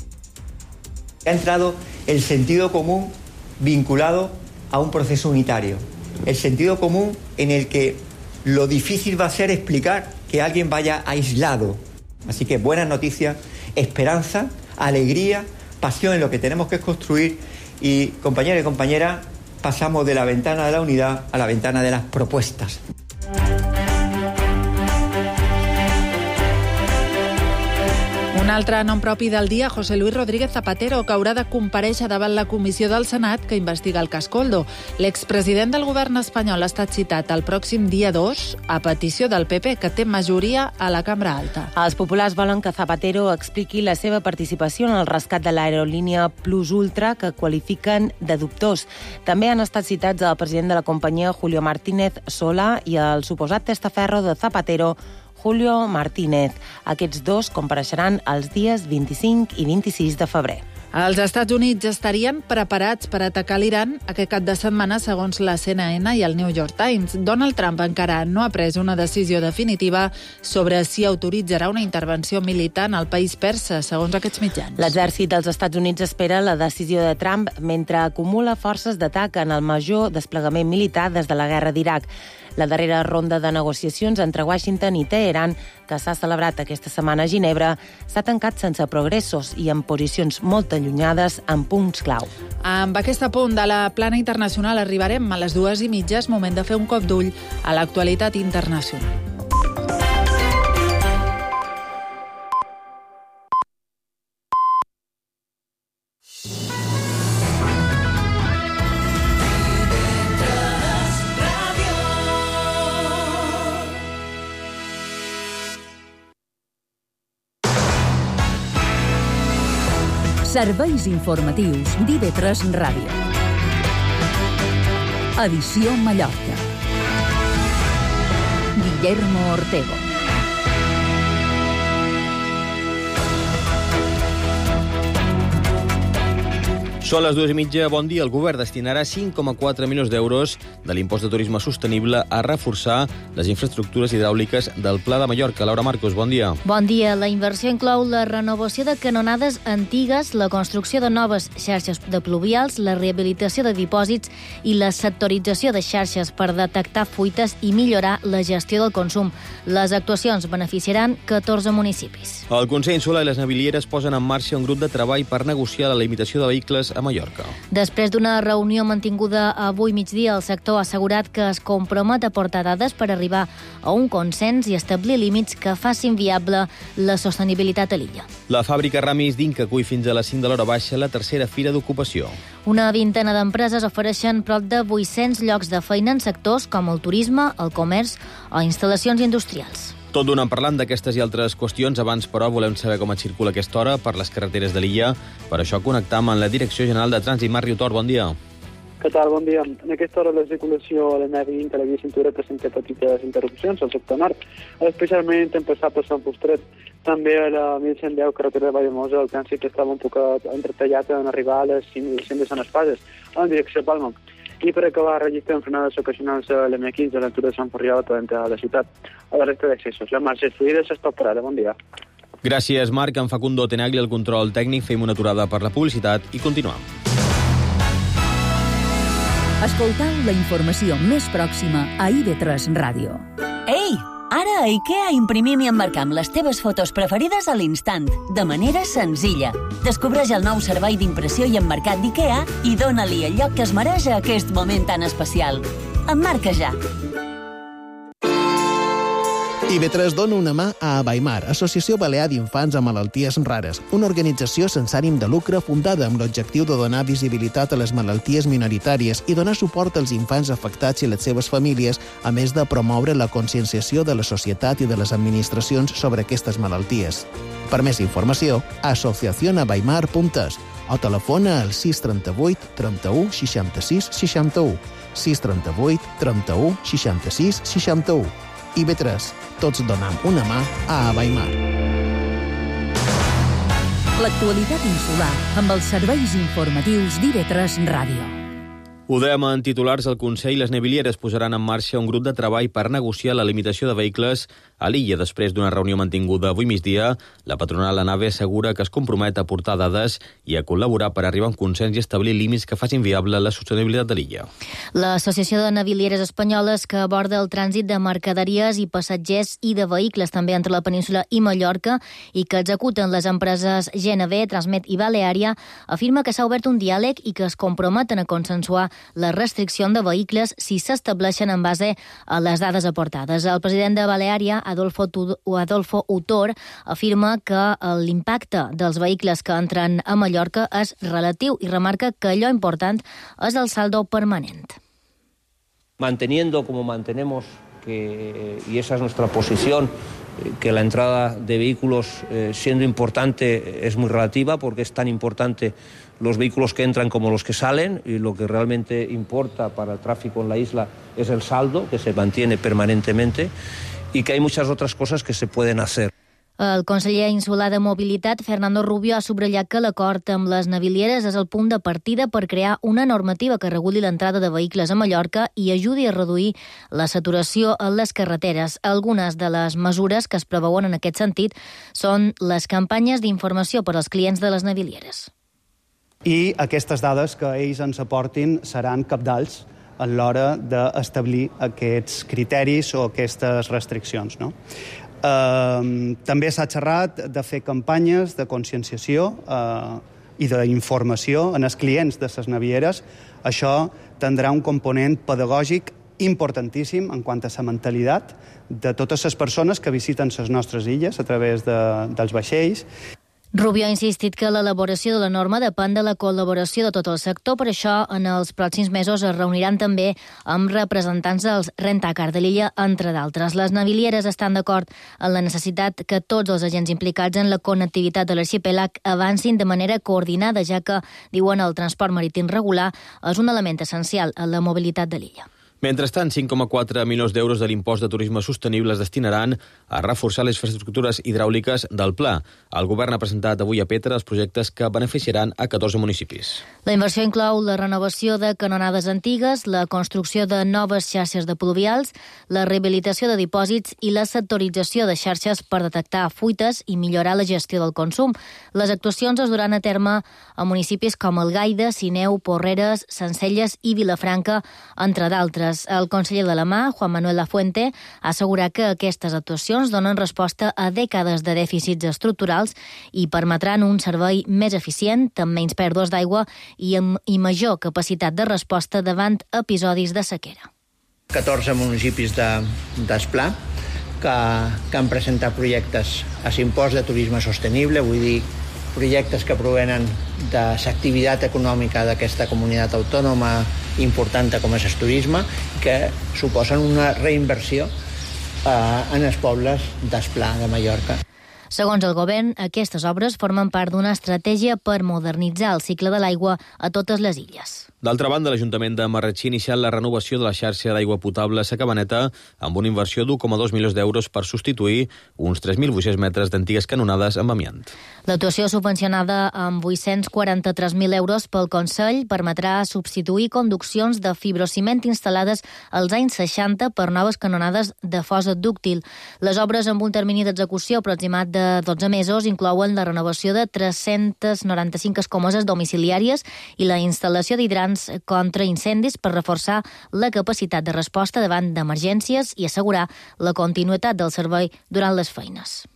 Ha entrado el sentido común vinculado a un proceso unitario. El sentido común en el que lo difícil va a ser explicar que alguien vaya aislado. Así que buenas noticias, esperanza, alegría, pasión en lo que tenemos que construir y, compañeros y compañeras, pasamos de la ventana de la unidad a la ventana de las propuestas. Un altre nom propi del dia, José Luis Rodríguez Zapatero, que haurà de comparèixer davant la comissió del Senat que investiga el cas Koldo. L'expresident del govern espanyol ha estat citat el pròxim dia 2 a petició del PP, que té majoria a la Cambra Alta. Els populars volen que Zapatero expliqui la seva participació en el rescat de l'aerolínia Plus Ultra, que qualifiquen de dubtós. També han estat citats el president de la companyia, Julio Martínez Solà, i el suposat testaferro de Zapatero, Julio Martínez. Aquests dos compareixeran els dies 25 i 26 de febrer. Els Estats Units estarien preparats per atacar l'Iran aquest cap de setmana, segons la CNN i el New York Times. Donald Trump encara no ha pres una decisió definitiva sobre si autoritzarà una intervenció militar al país persa, segons aquests mitjans. L'exèrcit dels Estats Units espera la decisió de Trump mentre acumula forces d'atac en el major desplegament militar des de la guerra d'Iraq. La darrera ronda de negociacions entre Washington i Teheran, que s'ha celebrat aquesta setmana a Ginebra, s'ha tancat sense progressos i en posicions molt allunyades en punts clau. Amb aquest apunt de la plana internacional arribarem a les 2:30. És moment de fer un cop d'ull a l'actualitat internacional. Serveis informatius d'IV3 Ràdio. Edició Mallorca. Guillermo Ortego. Són les 2:30. Bon dia. El govern destinarà 5,4 milions d'euros de l'impost de turisme sostenible a reforçar les infraestructures hidràuliques del Pla de Mallorca. Laura Marcos, bon dia. Bon dia. La inversió inclou la renovació de canonades antigues, la construcció de noves xarxes de pluvials, la rehabilitació de dipòsits i la sectorització de xarxes per detectar fuites i millorar la gestió del consum. Les actuacions beneficiaran 14 municipis. El Consell Insular i les Navilieres posen en marxa un grup de treball per negociar la limitació de vehicles a Mallorca. Després d'una reunió mantinguda avui migdia, el sector ha assegurat que es compromet a portar dades per arribar a un consens i establir límits que facin viable la sostenibilitat a l'illa. La fàbrica Ramis d'Inca acull fins a les 5 de l'hora baixa la tercera fira d'ocupació. Una vintena d'empreses ofereixen prop de 800 llocs de feina en sectors com el turisme, el comerç o instal·lacions industrials. Tot donant parlant d'aquestes i altres qüestions. Abans, però, volem saber com et circula aquesta hora per les carreteres de l'illa. Per això connectam amb la Direcció General de Trànsit. Marc Riutor, bon dia. Què tal? Bon dia. En aquesta hora la circulació a la navegant a la via Cintura presenta petites interrupcions al sector nord, especialment en passar per Sant Pustret. També a la 1110 carretera de Valldemosa el trànsit estava un poc entretallat en arribar a les 5 de Sant Espases, en direcció a Palma. I per acabar, registren frenades ocasionals a l'M15 a l'altura de Sant Ferriol per entrar a la ciutat. A la resta d'accessos, la marxa és fluida, s'està parada. Bon dia. Gràcies, Marc. En Facundo Tenagli, el control tècnic. Fem una aturada per la publicitat i continuem. Escoltau la informació més pròxima a IV3 Ràdio. Ei! Ara a IKEA imprimim i emmarcam les teves fotos preferides a l'instant, de manera senzilla. Descobreix el nou servei d'impressió i emmarcat d'IKEA i dóna-li el lloc que es mereix a aquest moment tan especial. Emmarca ja! IV3 dona una mà a Abaimar, Associació Balear d'Infants amb Malalties Rares, una organització sense ànim de lucre fundada amb l'objectiu de donar visibilitat a les malalties minoritàries i donar suport als infants afectats i les seves famílies, a més de promoure la conscienciació de la societat i de les administracions sobre aquestes malalties. Per més informació, asociacionabaimar.es o telefona al 638 31 66 61, 638 31 66 61. IV3, tots donem una mà a Abaimar. L'actualitat insular amb els serveis informatius d'IV3 Ràdio. Ho dèiem en titulars, el Consell i les Navilieres posaran en marxa un grup de treball per negociar la limitació de vehicles a l'illa. Després d'una reunió mantinguda avui migdia, la patronal ANAVE assegura que es compromet a aportar dades i a col·laborar per arribar a un consens i establir límits que facin viable la sostenibilitat de l'illa. L'Associació de Navilieres Espanyoles, que aborda el trànsit de mercaderies i passatgers i de vehicles també entre la península i Mallorca i que executen les empreses GNB, Transmet i Baleària, afirma que s'ha obert un diàleg i que es comprometen a consensuar la restricció de vehicles si s'estableixen en base a les dades aportades. El president de Baleària, Adolfo Utor, afirma que l'impacte dels vehicles que entren a Mallorca és relatiu i remarca que allò important és el saldo permanent. Manteniendo como mantenemos, y esa es nuestra posición, que la entrada de vehículos, siendo importante, es muy relativa, porque es tan importante los vehículos que entran como los que salen, y lo que realmente importa para el tráfico en la isla es el saldo, que se mantiene permanentemente, y que hay muchas otras cosas que se pueden hacer. El conseller insular de Mobilitat, Fernando Rubio, ha subratllat que l'acord amb les navilieres és el punt de partida per crear una normativa que reguli l'entrada de vehicles a Mallorca i ajudi a reduir la saturació a les carreteres. Algunes de les mesures que es preveuen en aquest sentit són les campanyes d'informació per als clients de les navilieres. I aquestes dades que ells ens aportin seran cabdals a l'hora d'establir aquests criteris o aquestes restriccions, no? També s'ha xerrat de fer campanyes de conscienciació i d'informació en els clients de les navieres. Això tindrà un component pedagògic importantíssim en quant a la mentalitat de totes les persones que visiten les nostres illes a través dels vaixells. Rubio ha insistit que l'elaboració de la norma depèn de la col·laboració de tot el sector, per això en els pròxims mesos es reuniran també amb representants dels rentacar de l'illa, entre d'altres. Les navilieres estan d'acord en la necessitat que tots els agents implicats en la connectivitat de l'arxipèlag avancin de manera coordinada, ja que, diuen, el transport marítim regular és un element essencial en la mobilitat de l'illa. Mentrestant, 5,4 milions d'euros de l'impost de turisme sostenible es destinaran a reforçar les infraestructures hidràuliques del Pla. El govern ha presentat avui a Petra els projectes que beneficiaran a 14 municipis. La inversió inclou la renovació de canonades antigues, la construcció de noves xarxes de pluvials, la rehabilitació de dipòsits i la sectorització de xarxes per detectar fuites i millorar la gestió del consum. Les actuacions es duran a terme a municipis com Algaida, Sineu, Porreres, Sencelles i Vilafranca, entre d'altres. El conseller de la Mà, Juan Manuel Lafuente, ha assegurat que aquestes actuacions donen resposta a dècades de dèficits estructurals i permetran un servei més eficient, amb menys pèrdues d'aigua i major capacitat de resposta davant episodis de sequera. 14 municipis d'Esplà que han presentat projectes a l'impost de turisme sostenible, vull dir, projectes que provenen de l'activitat econòmica d'aquesta comunitat autònoma important com és el turisme, que suposen una reinversió en els pobles d'Esplà, de Mallorca. Segons el govern, aquestes obres formen part d'una estratègia per modernitzar el cicle de l'aigua a totes les illes. D'altra banda, l'Ajuntament de Marratxí ha iniciat la renovació de la xarxa d'aigua potable a Sa Cabaneta amb una inversió d'1,2 milions d'euros per substituir uns 3.800 metres d'antigues canonades amb amiant. L'actuació subvencionada amb 843.000 euros pel Consell permetrà substituir conduccions de fibrociment instal·lades als anys 60 per noves canonades de fosa dúctil. Les obres amb un termini d'execució aproximat de 12 mesos inclouen la renovació de 395 escomeses domiciliàries i la instal·lació d'hidrants contra incendis per reforçar la capacitat de resposta davant d'emergències i assegurar la continuïtat del servei durant les feines.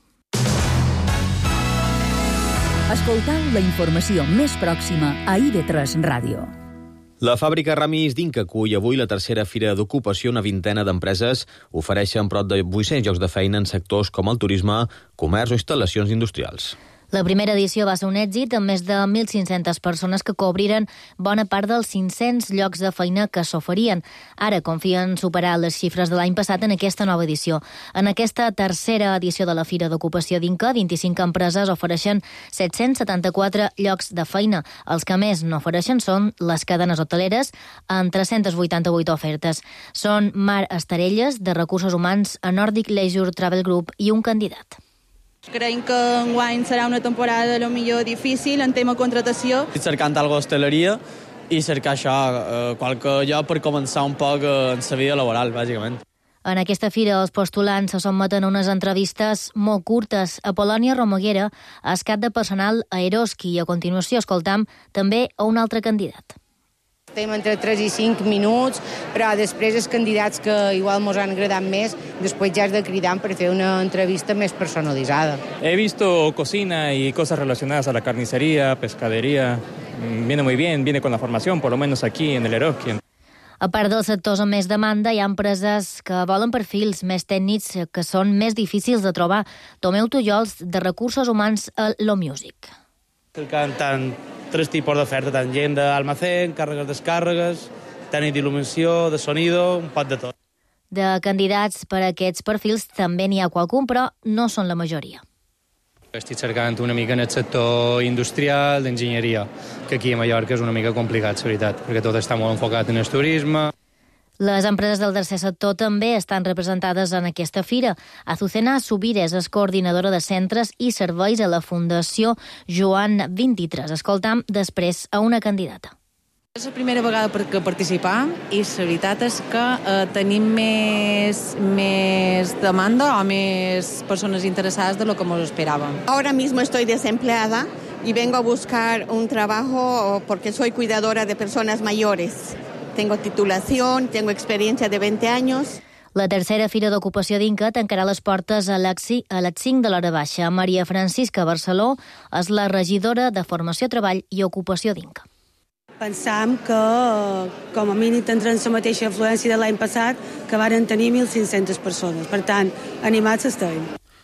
Escoltau la informació més pròxima a IB3 Ràdio. La fàbrica Ramis d'Inca acull avui la tercera fira d'ocupació. Una vintena d'empreses ofereixen prop de 800 llocs de feina en sectors com el turisme, comerç o instal·lacions industrials. La primera edició va ser un èxit amb més de 1.500 persones que cobriren bona part dels 500 llocs de feina que s'oferien. Ara confien superar les xifres de l'any passat en aquesta nova edició. En aquesta tercera edició de la Fira d'Ocupació d'Inca, 25 empreses ofereixen 774 llocs de feina. Els que més n'ofereixen són les cadenes hoteleres, amb 388 ofertes. Són Mar Estarelles, de Recursos Humans, a Nordic Leisure Travel Group i un candidat. Creiem que enguany serà una temporada millor difícil en tema contratació. Cercant alguna cosa d'hostaleria i cercar això, qualque lloc per començar un poc en la vida laboral, bàsicament. En aquesta fira els postulants se sotmeten a unes entrevistes molt curtes. A Polònia Romaguera, a escat de personal a Eroski, i a continuació escoltam també a un altre candidat. Estem entre 3 i 5 minuts, però després els candidats que igual ens han agradat més, després ja has de cridar per fer una entrevista més personalitzada. He visto cocina y cosas relacionadas a la carnicería, pescadería, viene muy bien, viene con la formación, por lo menos aquí en el Eroski. A part dels sectors amb més demanda, hi ha empreses que volen perfils més tècnics que són més difícils de trobar. Tomeu Tullols, de Recursos Humans a LoMusic. Cercant tant 3 tipus d'oferta, tant gent d'almacén, càrregues, descàrregues, tècnic d'il·luminació, de sonido, un pot de tot. De candidats per a aquests perfils també n'hi ha qualcun, però no són la majoria. Estic cercant una mica en el sector industrial, d'enginyeria, que aquí a Mallorca és una mica complicat, la veritat, perquè tot està molt enfocat en el turisme. Les empreses del tercer sector també estan representades en aquesta fira. Azucena Subires és coordinadora de centres i serveis a la Fundació Joan 23. Escoltam després a una candidata. És la primera vegada que participam i la veritat és que tenim més demanda o més persones interesadas de lo que nos esperábamos. Ahora mismo estoy desempleada y vengo a buscar un trabajo porque soy cuidadora de personas mayores. Tengo titulación, tengo experiencia de 20 años. La tercera Fira d'Ocupació d'Inca tancarà les portes a les 5 de l'hora baixa. Maria Francisca Barceló és la regidora de Formació, Treball i Ocupació d'Inca. Pensam que, com a mínim, tindrem la mateixa afluència de l'any passat, que varen tenir 1.500 persones. Per tant, animats estem.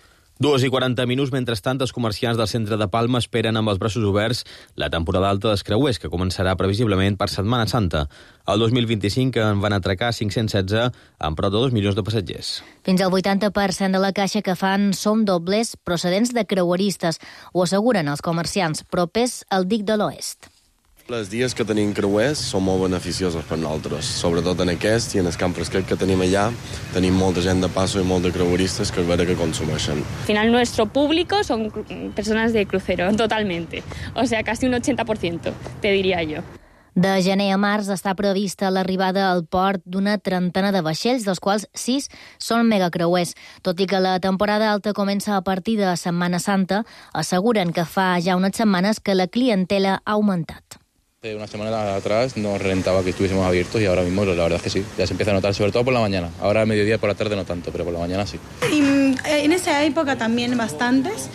2:40 minuts. Mentrestant, els comerciants del centre de Palma esperen amb els braços oberts la temporada alta dels creuers, que començarà previsiblement per Setmana Santa. El 2025 en van atracar 516 amb prop de 2 milions de passatgers. Fins al 80% de la caixa que fan són dobles procedents de creueristes, ho asseguren els comerciants propers al dic de l'Oest. Els dies que tenim creuers són molt beneficiosos per nosaltres, sobretot en aquest i en el camp fresquet que tenim allà. Tenim molta gent de passo i molt de creueristes que que consumeixen. Al final nuestro público son personas de crucero, totalmente. O sea, casi un 80%, te diría yo. De gener a març està prevista l'arribada al port d'una trentena de vaixells, dels quals 6 són megacreuers. Tot i que la temporada alta comença a partir de Setmana Santa, asseguren que fa ja unes setmanes que la clientela ha augmentat. Una semana atrás nos rentaba que estuviésemos abiertos y ahora mismo la verdad es que sí, ya se empieza a notar, sobre todo por la mañana. Ahora al mediodía, por la tarde no tanto, pero por la mañana sí. Y en esa época también bastantes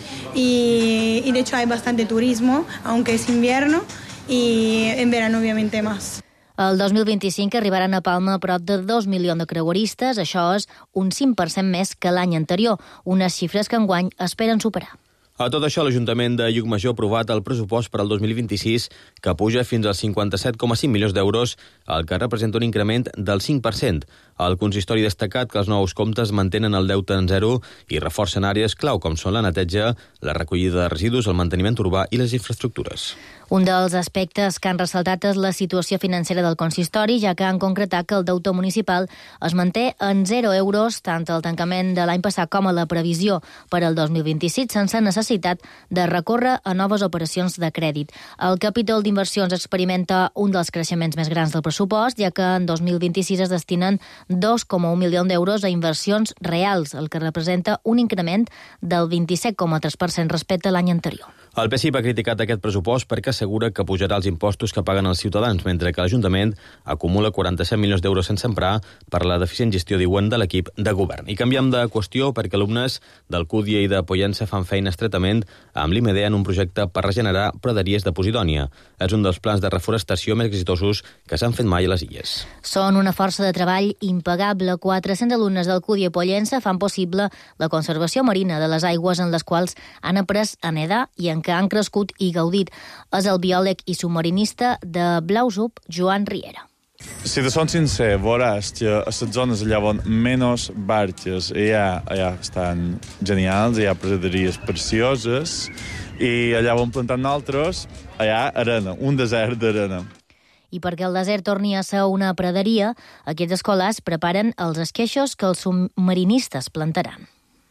y de hecho hay bastante turismo, aunque es invierno, y en verano obviamente más. El 2025 arribaran a Palma prop de 2 milions de creueristes, això és un 5% més que l'any anterior, unes xifres que enguany esperen superar. A tot això, l'Ajuntament de Llucmajor ha aprovat el pressupost per al 2026, que puja fins als 57,5 milions d'euros, el que representa un increment del 5%. El consistori ha destacat que els nous comptes mantenen el deute en zero i reforcen àrees clau, com són la neteja, la recollida de residus, el manteniment urbà i les infraestructures. Un dels aspectes que han ressaltat és la situació financera del consistori, ja que han concretat que el deute municipal es manté en 0 euros tant al tancament de l'any passat com a la previsió per al 2026, sense necessitat de recórrer a noves operacions de crèdit. El capítol d'inversions experimenta un dels creixements més grans del pressupost, ja que en 2026 es destinen 2,1 milions d'euros a inversions reals, el que representa un increment del 27,3% respecte a l'any anterior. El PSIP ha criticat aquest pressupost perquè assegura que pujarà els impostos que paguen els ciutadans, mentre que l'Ajuntament acumula 47 milions d'euros sense emprar per la deficient gestió, diuen, de l'equip de govern. I canviem de qüestió perquè alumnes del CUDIA i de Pollença fan feina estretament amb l'IMD en un projecte per regenerar praderies de Posidònia. És un dels plans de reforestació més exitosos que s'han fet mai a les illes. Són una força de treball impagable. 400 alumnes del CUDIA i Pollença fan possible la conservació marina de les aigües en les quals han après a nedar i en què han crescut i gaudit. És el biòleg i submarinista de Blausub, Joan Riera. Si te són sincer, veuràs que a les zones allà on menys barques allà estan genials, hi ha praderies precioses, i allà on plantant nosaltres, allà arena, un desert d'arena. I perquè el desert torni a ser una praderia, aquests escolars preparen els esqueixos que els submarinistes plantaran.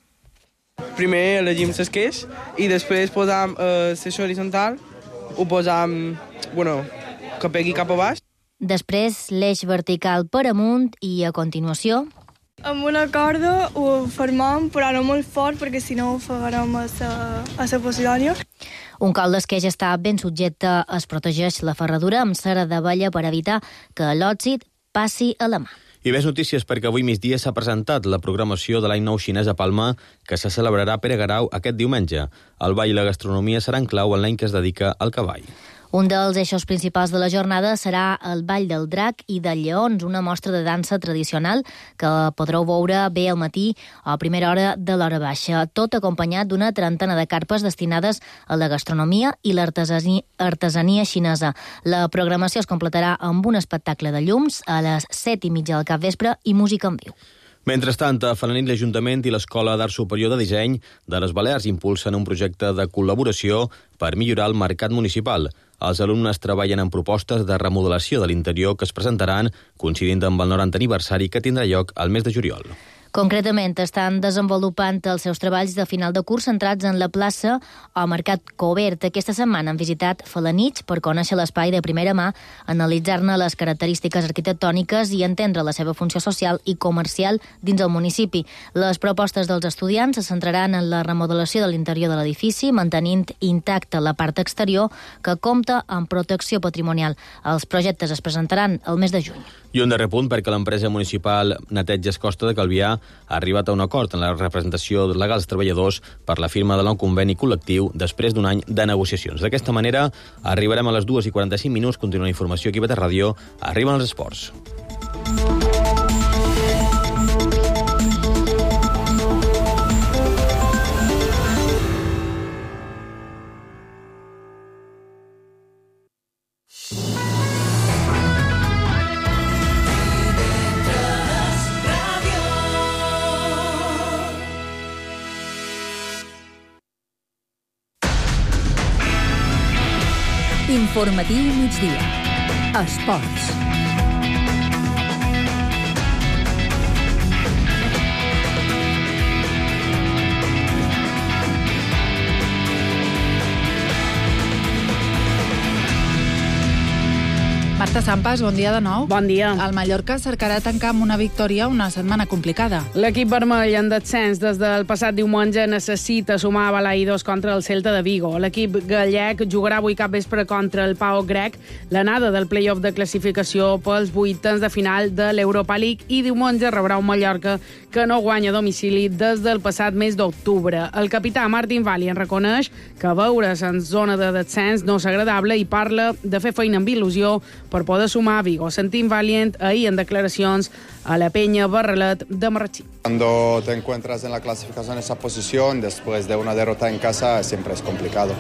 Primer elegim l'esqueix i després posam l'eixo horitzontal, ho posam, que pegui cap a baix. Després l'eix vertical per amunt i, a continuació, amb una corda ho formam, però no molt fort, perquè si no ho ofegarem a la Posidònia. Un col d'esqueix està ben subjecte, es protegeix la ferradura amb cera d'abella per evitar que l'òxid passi a la mà. I més notícies perquè avui migdia s'ha presentat la programació de l'any nou xinès a Palma, que se celebrarà a Pere Garau aquest diumenge. El ball i la gastronomia seran clau en l'any que es dedica al cavall. Un dels eixos principals de la jornada serà el Ball del Drac i dels Lleons, una mostra de dansa tradicional que podreu veure bé al matí a primera hora de l'hora baixa, tot acompanyat d'una trentena de carpes destinades a la gastronomia i l'artesania xinesa. La programació es completarà amb un espectacle de llums a les 7:30 del capvespre i música en viu. Mentrestant, a Felanit, l'Ajuntament i l'Escola d'Art Superior de Disseny de les Balears impulsen un projecte de col·laboració per millorar el mercat municipal. Els alumnes treballen en propostes de remodelació de l'interior que es presentaran coincidint amb el 90 aniversari que tindrà lloc al mes de juliol. Concretament, estan desenvolupant els seus treballs de final de curs centrats en la plaça o Mercat Cobert. Aquesta setmana han visitat Felanitx per conèixer l'espai de primera mà, analitzar-ne les característiques arquitectòniques i entendre la seva funció social i comercial dins el municipi. Les propostes dels estudiants se centraran en la remodelació de l'interior de l'edifici, mantenint intacta la part exterior que compta amb protecció patrimonial. Els projectes es presentaran el mes de juny. I un darrer punt perquè l'empresa municipal Neteges Costa de Calvià ha arribat a un acord en la representació legal dels treballadors per la firma del nou conveni col·lectiu després d'un any de negociacions. D'aquesta manera, arribarem a les 2:45. Continua la informació aquí a Beta Ràdio. Arriben els esports. Informatiu migdia. Esports. Marta Sampas, bon dia de nou. Bon dia. El Mallorca cercarà tancar amb una victòria una setmana complicada. L'equip vermell en descens des del passat diumenge necessita sumar a Balaïdos contra el Celta de Vigo. L'equip gallec jugarà avui capvespre contra el PAOK grec, l'anada del play-off de classificació pels vuitens de final de l'Europa League, i diumenge rebrà un Mallorca que no guanya a domicili des del passat mes d'octubre. El capità Martin Valli en reconeix que veure's en zona de descens no és agradable i parla de fer feina amb il·lusió per poder sumar a Vigo. Sentim Valiant ahir en declaracions a la Peña Barrelet de Marratxí. Cuando te encuentras en la clasificación en esa posición, después de una derrota en casa, siempre es complicado.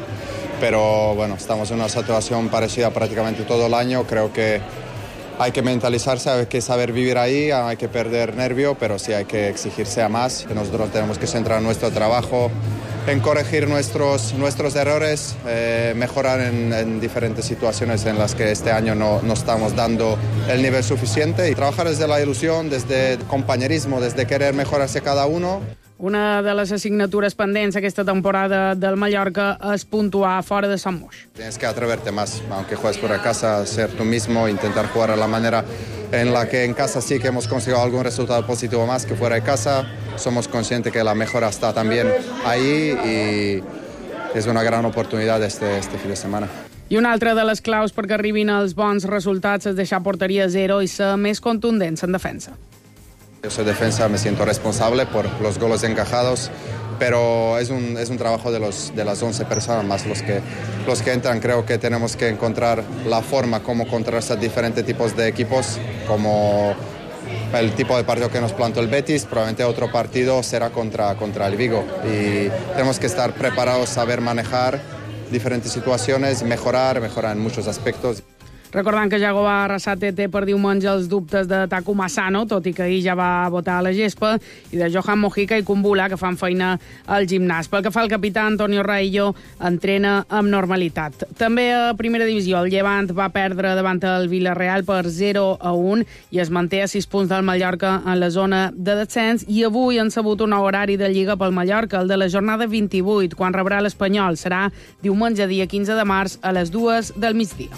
Pero bueno, estamos en una situación parecida prácticamente todo el año. Creo que hay que mentalizarse, hay que saber vivir ahí, hay que perder nervio, pero sí hay que exigirse a más. Nosotros tenemos que centrar nuestro trabajo en corregir nuestros errores, mejorar en diferentes situaciones en las que este año no estamos dando el nivel suficiente, y trabajar desde la ilusión, desde el compañerismo, desde querer mejorarse cada uno. Una de les assignatures pendents aquesta temporada del Mallorca és puntuar fora de Sant Moix. Tienes que atreverte más, aunque juegues por casa, ser tú mismo, intentar jugar a la manera en la que en casa sí que hemos conseguido algún resultado positivo más que fuera de casa. Somos conscientes que la mejora está también ahí y és una gran oportunitat este fin de setmana. I una altra de les claus perquè arribin els bons resultats és deixar porteria a zero i ser més contundents en defensa. Yo soy defensa, me siento responsable por los goles encajados, pero es un trabajo de las 11 personas más los que entran. Creo que tenemos que encontrar la forma como contrarrestar diferentes tipos de equipos, como el tipo de partido que nos plantó el Betis. Probablemente otro partido será contra el Vigo, y tenemos que estar preparados, saber manejar diferentes situaciones, mejorar en muchos aspectos. Recordant que Jago Arrasate té per diumenge els dubtes de Taku Massano, tot i que ahir ja va votar a la gespa, i de Johan Mojica i Kumbula, que fan feina al gimnàs. Pel que fa al capità Antonio Raillo, entrena amb normalitat. També a primera divisió, el Llevant va perdre davant el Villarreal per 0-1 i es manté a 6 punts del Mallorca en la zona de descens, i avui han sabut un nou horari de Lliga pel Mallorca, el de la jornada 28, quan rebrà l'Espanyol. Serà diumenge dia 15 de març a les 2 del migdia.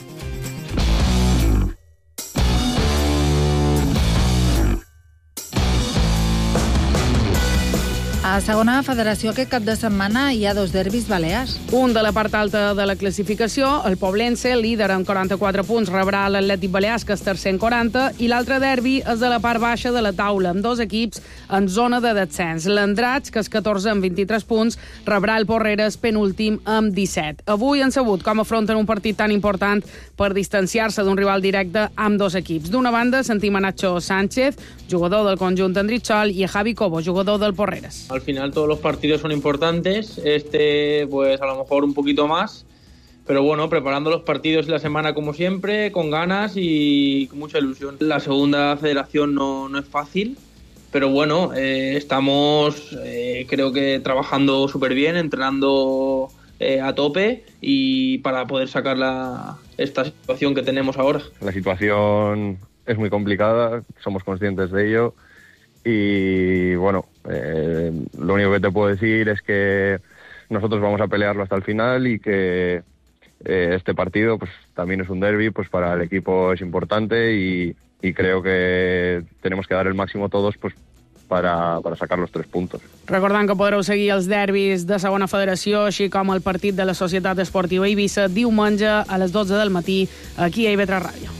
A segona federació aquest cap de setmana hi ha 2 derbis balears. Un de la part alta de la classificació, el Poblense, líder amb 44 punts, rebrà l'Atlètic Balears, que és tercer en 40, i l'altre derbi és de la part baixa de la taula, amb 2 equips en zona de descens. L'Andratx, que és 14 amb 23 punts, rebrà el Porreres, penúltim amb 17. Avui han sabut com afronten un partit tan important per distanciar-se d'un rival directe amb 2 equips. D'una banda, sentim a Nacho Sánchez, jugador del conjunt Andritxol, i a Javi Cobo, jugador del Porreres. Al final todos los partidos son importantes, pues a lo mejor un poquito más, pero bueno, preparando los partidos y la semana como siempre, con ganas y con mucha ilusión. La segunda federación no es fácil, pero bueno, estamos creo que trabajando súper bien, entrenando a tope y para poder sacar esta situación que tenemos ahora. La situación es muy complicada, somos conscientes de ello. Y bueno, lo único que te puedo decir es que nosotros vamos a pelearlo hasta el final y que este partido pues también es un derbi, pues para el equipo es importante y creo que tenemos que dar el máximo todos pues para sacar los 3 puntos. Recordant que podreu seguir els derbis de segona federació, així com el partit de la Societat Esportiva Eivissa, diumenge a les 12 del matí, aquí a IB3 Ràdio.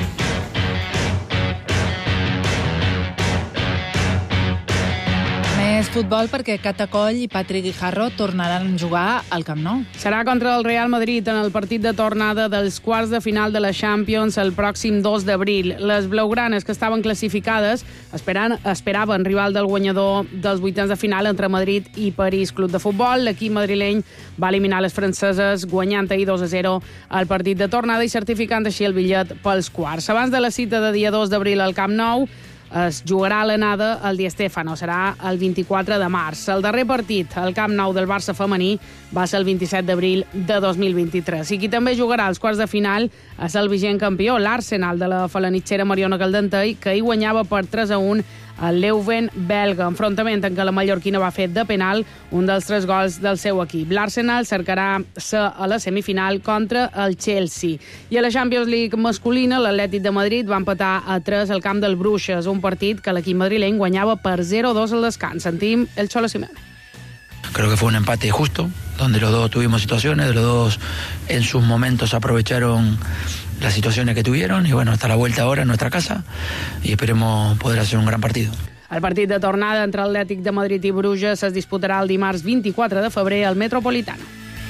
Més futbol perquè Catacoll i Patrick Guijarro tornaran a jugar al Camp Nou. Serà contra el Real Madrid en el partit de tornada dels quarts de final de la Champions el pròxim 2 d'abril. Les blaugranes, que estaven classificades, esperaven rival del guanyador dels vuitens de final entre Madrid i París Club de Futbol. L'equip madrileny va eliminar les franceses guanyant ahir 2-0 al partit de tornada i certificant així el bitllet pels quarts. Abans de la cita de dia 2 d'abril al Camp Nou, es jugarà l'anada al Di Stéfano, serà el 24 de març. El darrer partit al Camp Nou del Barça femení va ser el 27 d'abril de 2023. I qui també jugarà als quarts de final és el vigent campió, l'Arsenal de la falanitxera Mariona Caldentei, que hi guanyava per 3-1 el Leuven belga, enfrontament en què la mallorquina va fer de penal un dels 3 gols del seu equip. L'Arsenal cercarà ser a la semifinal contra el Chelsea. I a la Champions League masculina, l'Atlètic de Madrid va empatar a 3 al camp del Bruixes, un partit que l'equip madrileny guanyava per 0-2 al descans. Sentim el Cholo Simeone. Creo que fue un empate justo, donde los dos tuvimos situaciones, los dos en sus momentos aprovecharon las situaciones que tuvieron y bueno, hasta la vuelta ahora en nuestra casa y esperemos poder hacer un gran partido. El partit de tornada entre Atlètic de Madrid i Bruges es disputarà el dimarts 24 de febrer al Metropolitano.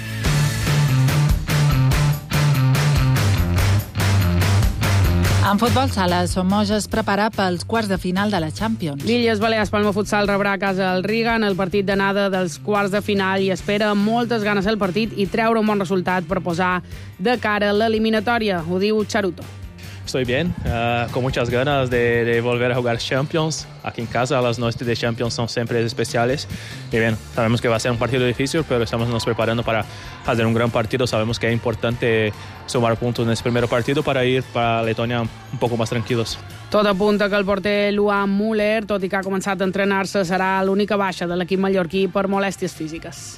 En futbol sala, Somos es prepara pels quarts de final de la Champions. L'Illes Balears Palma Futsal rebrà a casa el Riga en el partit d'anada dels quarts de final i espera amb moltes ganes el partit i treure un bon resultat per posar de cara a l'eliminatòria. Ho diu Charuto. Estoy bien, con muchas ganas de volver a jugar Champions. Aquí en casa las noches de Champions son siempre especiales. Y bien, sabemos que va a ser un partido difícil, pero estamos nos preparando para hacer un gran partido. Sabemos que es importante sumar puntos en ese primer partido para ir para Letonia un poco más tranquilos. Tot apunta que el porter Luan Müller, tot i que ha començat a entrenar-se, serà l'única baixa de l'equip mallorquí per molèsties físiques.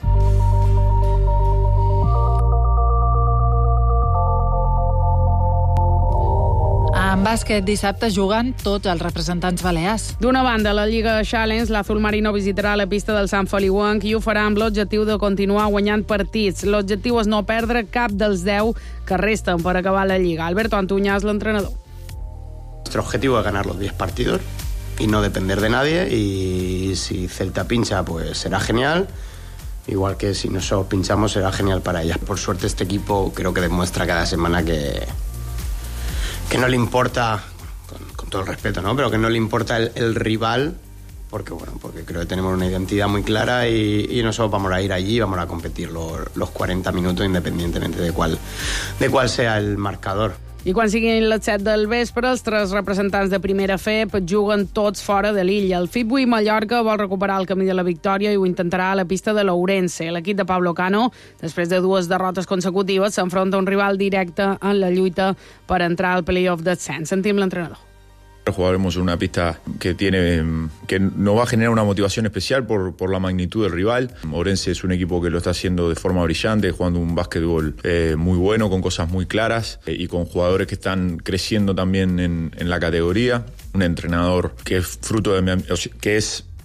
En bàsquet, dissabte juguen tots els representants balears. D'una banda, la Lliga Challenge, l'Azul Marino visitarà la pista del Sant Feliuenc i ho farà amb l'objectiu de continuar guanyant partits. L'objectiu és no perdre cap dels 10 que resten per acabar la Lliga. Alberto Antuña és l'entrenador. Nuestro objetivo es ganar los 10 partidos y no depender de nadie, y si Celta pincha, pues será genial. Igual que si nosotros pinchamos, será genial para ellas. Por suerte, este equipo creo que demuestra cada semana que no le importa, con todo el respeto, ¿no? Pero que no le importa el rival, porque creo que tenemos una identidad muy clara y nosotros vamos a ir allí y vamos a competir los 40 minutos independientemente de cuál sea el marcador. I quan siguin les 7 del vespre, els 3 representants de primera FEP juguen tots fora de l'illa. El FIBUI Mallorca vol recuperar el camí de la victòria i ho intentarà a la pista de l'Ourense. L'equip de Pablo Cano, després de 2 derrotes consecutives, s'enfronta a un rival directe en la lluita per entrar al play-off d'ascens. Sentim l'entrenador. Jugaremos en una pista que nos va a generar una motivación especial por la magnitud del rival. Ourense es un equipo que lo está haciendo de forma brillante, jugando un básquetbol muy bueno, con cosas muy claras y con jugadores que están creciendo también en la categoría. Un entrenador que es fruto de que es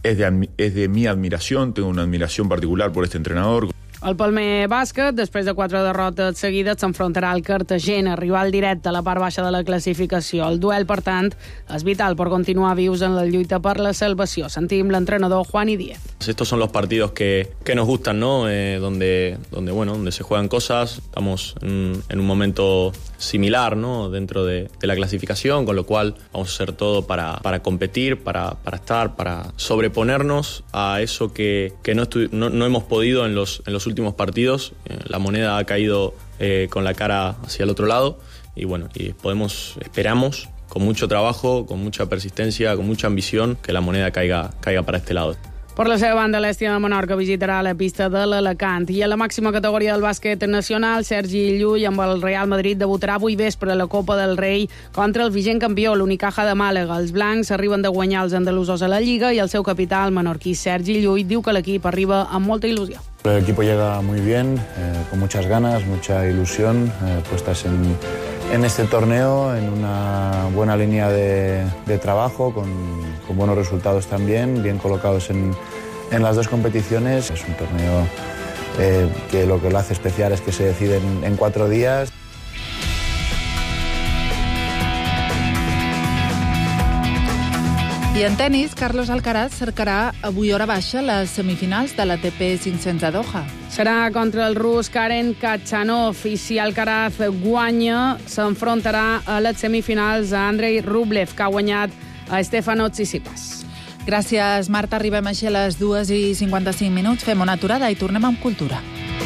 es de mi admiración, tengo una admiración particular por este entrenador. El Palmer Bàsquet, després de 4 derrotes seguides, s'enfrontarà al Cartagena, rival directe a la part baixa de la classificació. El duel, per tant, és vital per continuar vius en la lluita per la salvació. Sentim l'entrenador Juani Díez. Estos son los partidos que nos gustan, ¿no? Donde se juegan cosas. Estamos en un momento similar, ¿no? Dentro de la clasificación, con lo cual vamos a hacer todo para competir, para estar, para sobreponernos a eso que no hemos podido en los últimos partidos. La moneda ha caído con la cara hacia el otro lado y esperamos con mucho trabajo, con mucha persistencia, con mucha ambición, que la moneda caiga para este lado. Per la seva banda, l'Estia de Menorca visitarà la pista de l'Alacant. I a la màxima categoria del bàsquet nacional, Sergi Llull amb el Real Madrid debutarà avui vespre a la Copa del Rei contra el vigent campió, l'Unicaja de Màlaga. Els blancs arriben de guanyar els andalusos a la Lliga i el seu capità, el menorquí Sergi Llull, diu que l'equip arriba amb molta il·lusió. El equipo llega muy bien, con muchas ganas, mucha ilusión, puestas en este torneo, en una buena línea de trabajo, con buenos resultados también, bien colocados en las dos competiciones. Es un torneo que lo hace especial es que se decide en 4 días. I en tenis, Carlos Alcaraz cercarà avui hora baixa les semifinals de l'ATP 500 de Doha. Serà contra el rus Karen Khachanov i si Alcaraz guanya s'enfrontarà a les semifinals a Andrei Rublev, que ha guanyat a Stefanos Tsitsipas. Gràcies, Marta. Arribem així a les 2:55. Fem una aturada i tornem amb cultura.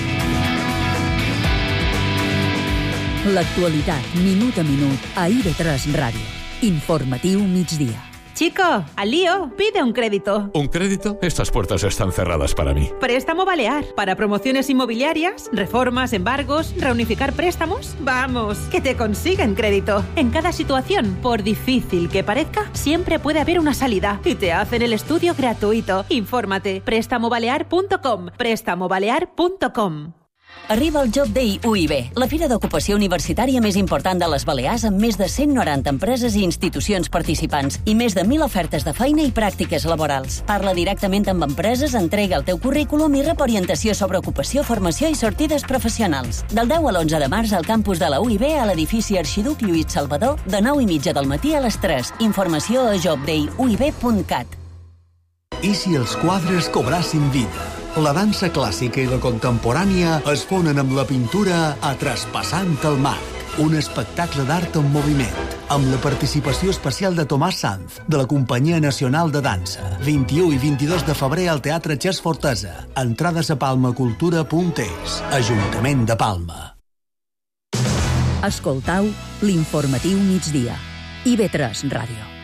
L'actualitat, minut a minut, a IB3 Ràdio. Informatiu migdia. Chico, al lío, pide un crédito. ¿Un crédito? Estas puertas están cerradas para mí. Préstamo Balear. Para promociones inmobiliarias, reformas, embargos, reunificar préstamos. Vamos, que te consiguen crédito. En cada situación, por difícil que parezca, siempre puede haber una salida. Y te hacen el estudio gratuito. Infórmate. Préstamobalear.com. Préstamobalear.com. Arriba el Job Day UIB, la fira d'ocupació universitària més important de les Balears amb més de 190 empreses i institucions participants i més de 1.000 ofertes de feina i pràctiques laborals. Parla directament amb empreses, entrega el teu currículum i rep orientació sobre ocupació, formació i sortides professionals. Del 10 a l'11 de març al campus de la UIB a l'edifici Arxiduc Lluís Salvador de 9:30 del matí a les 3. Informació a jobdayuib.cat. I si els quadres cobrassin vida? La dansa clàssica i la contemporània es fonen amb la pintura a Traspassant el Marc, un espectacle d'art en moviment, amb la participació especial de Tomàs Sanz, de la Companyia Nacional de Dansa. 21 i 22 de febrer al Teatre Xes Fortesa. Entrades a palmacultura.es. Ajuntament de Palma. Escoltau l'informatiu migdia. IB3 Ràdio.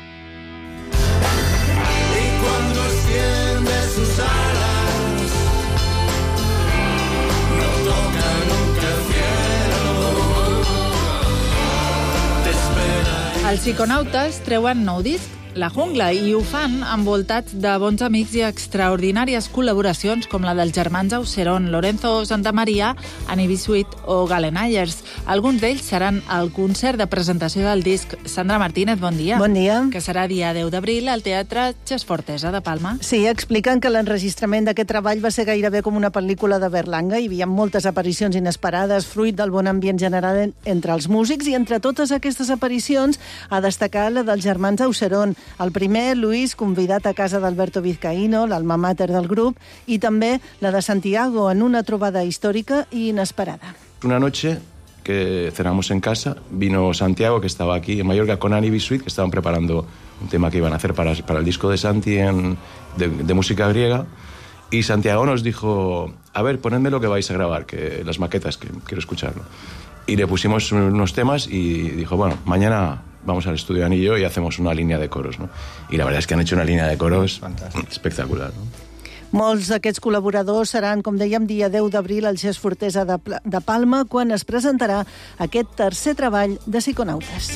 Els psiconautes treuen nou disc, La Jungla, i ho fan envoltats de bons amics i extraordinàries col·laboracions com la dels germans Auserón, Lorenzo Santamaría, Annie B. Sweet o Galen Ayers. Alguns d'ells seran al concert de presentació del disc. Sandra Martínez, bon dia. Bon dia. Que serà dia 10 d'abril al Teatre Xes Fortesa de Palma. Sí, expliquen que l'enregistrament d'aquest treball va ser gairebé com una pel·lícula de Berlanga. Hi havia moltes aparicions inesperades, fruit del bon ambient general entre els músics, i entre totes aquestes aparicions ha destacat la dels germans Auserón. El primer, Luis, convidat a casa d'Alberto Vizcaíno, l'alma mater del grup, i també la de Santiago, en una trobada històrica i inesperada. Una noche que cenamos en casa, vino Santiago, que estaba aquí en Mallorca, con Annie B. Sweet, que estaban preparando un tema que iban a hacer para el disco de Santi de música griega, y Santiago nos dijo, a ver, ponedme lo que vais a grabar, que las maquetas, que quiero escucharlo. Y le pusimos unos temas y dijo, bueno, mañana vamos al estudio Annie y yo y hacemos una línea de coros, ¿no? Y la verdad es que han hecho una línea de coros espectacular, ¿no? Molts d'aquests col·laboradors seran, com dèiem, dia 10 d'abril al Xes Fortesa de Palma, quan es presentarà aquest tercer treball de Psiconautes.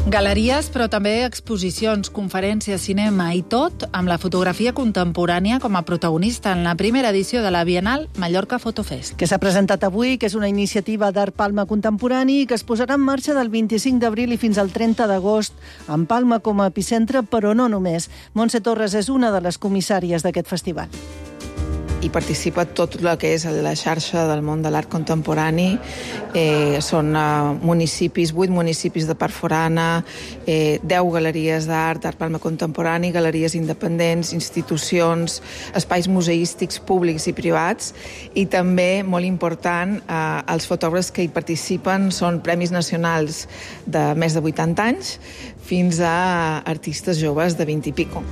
Galeries, però també exposicions, conferències, cinema i tot amb la fotografia contemporània com a protagonista en la primera edició de la Bienal Mallorca Fotofest. Que s'ha presentat avui, que és una iniciativa d'art Palma contemporani i que es posarà en marxa del 25 d'abril i fins al 30 d'agost, amb Palma com a epicentre, però no només. Montse Torres és una de les comissàries d'aquest festival. I participa tot el que és la xarxa del món de l'art contemporani. Són municipis, 8 municipis de part forana, 10 galeries d'art Palma contemporani, galeries independents, institucions, espais museístics públics i privats, i també, molt important, els fotògrafs que hi participen són premis nacionals de més de 80 anys fins a artistes joves de 20 i pico.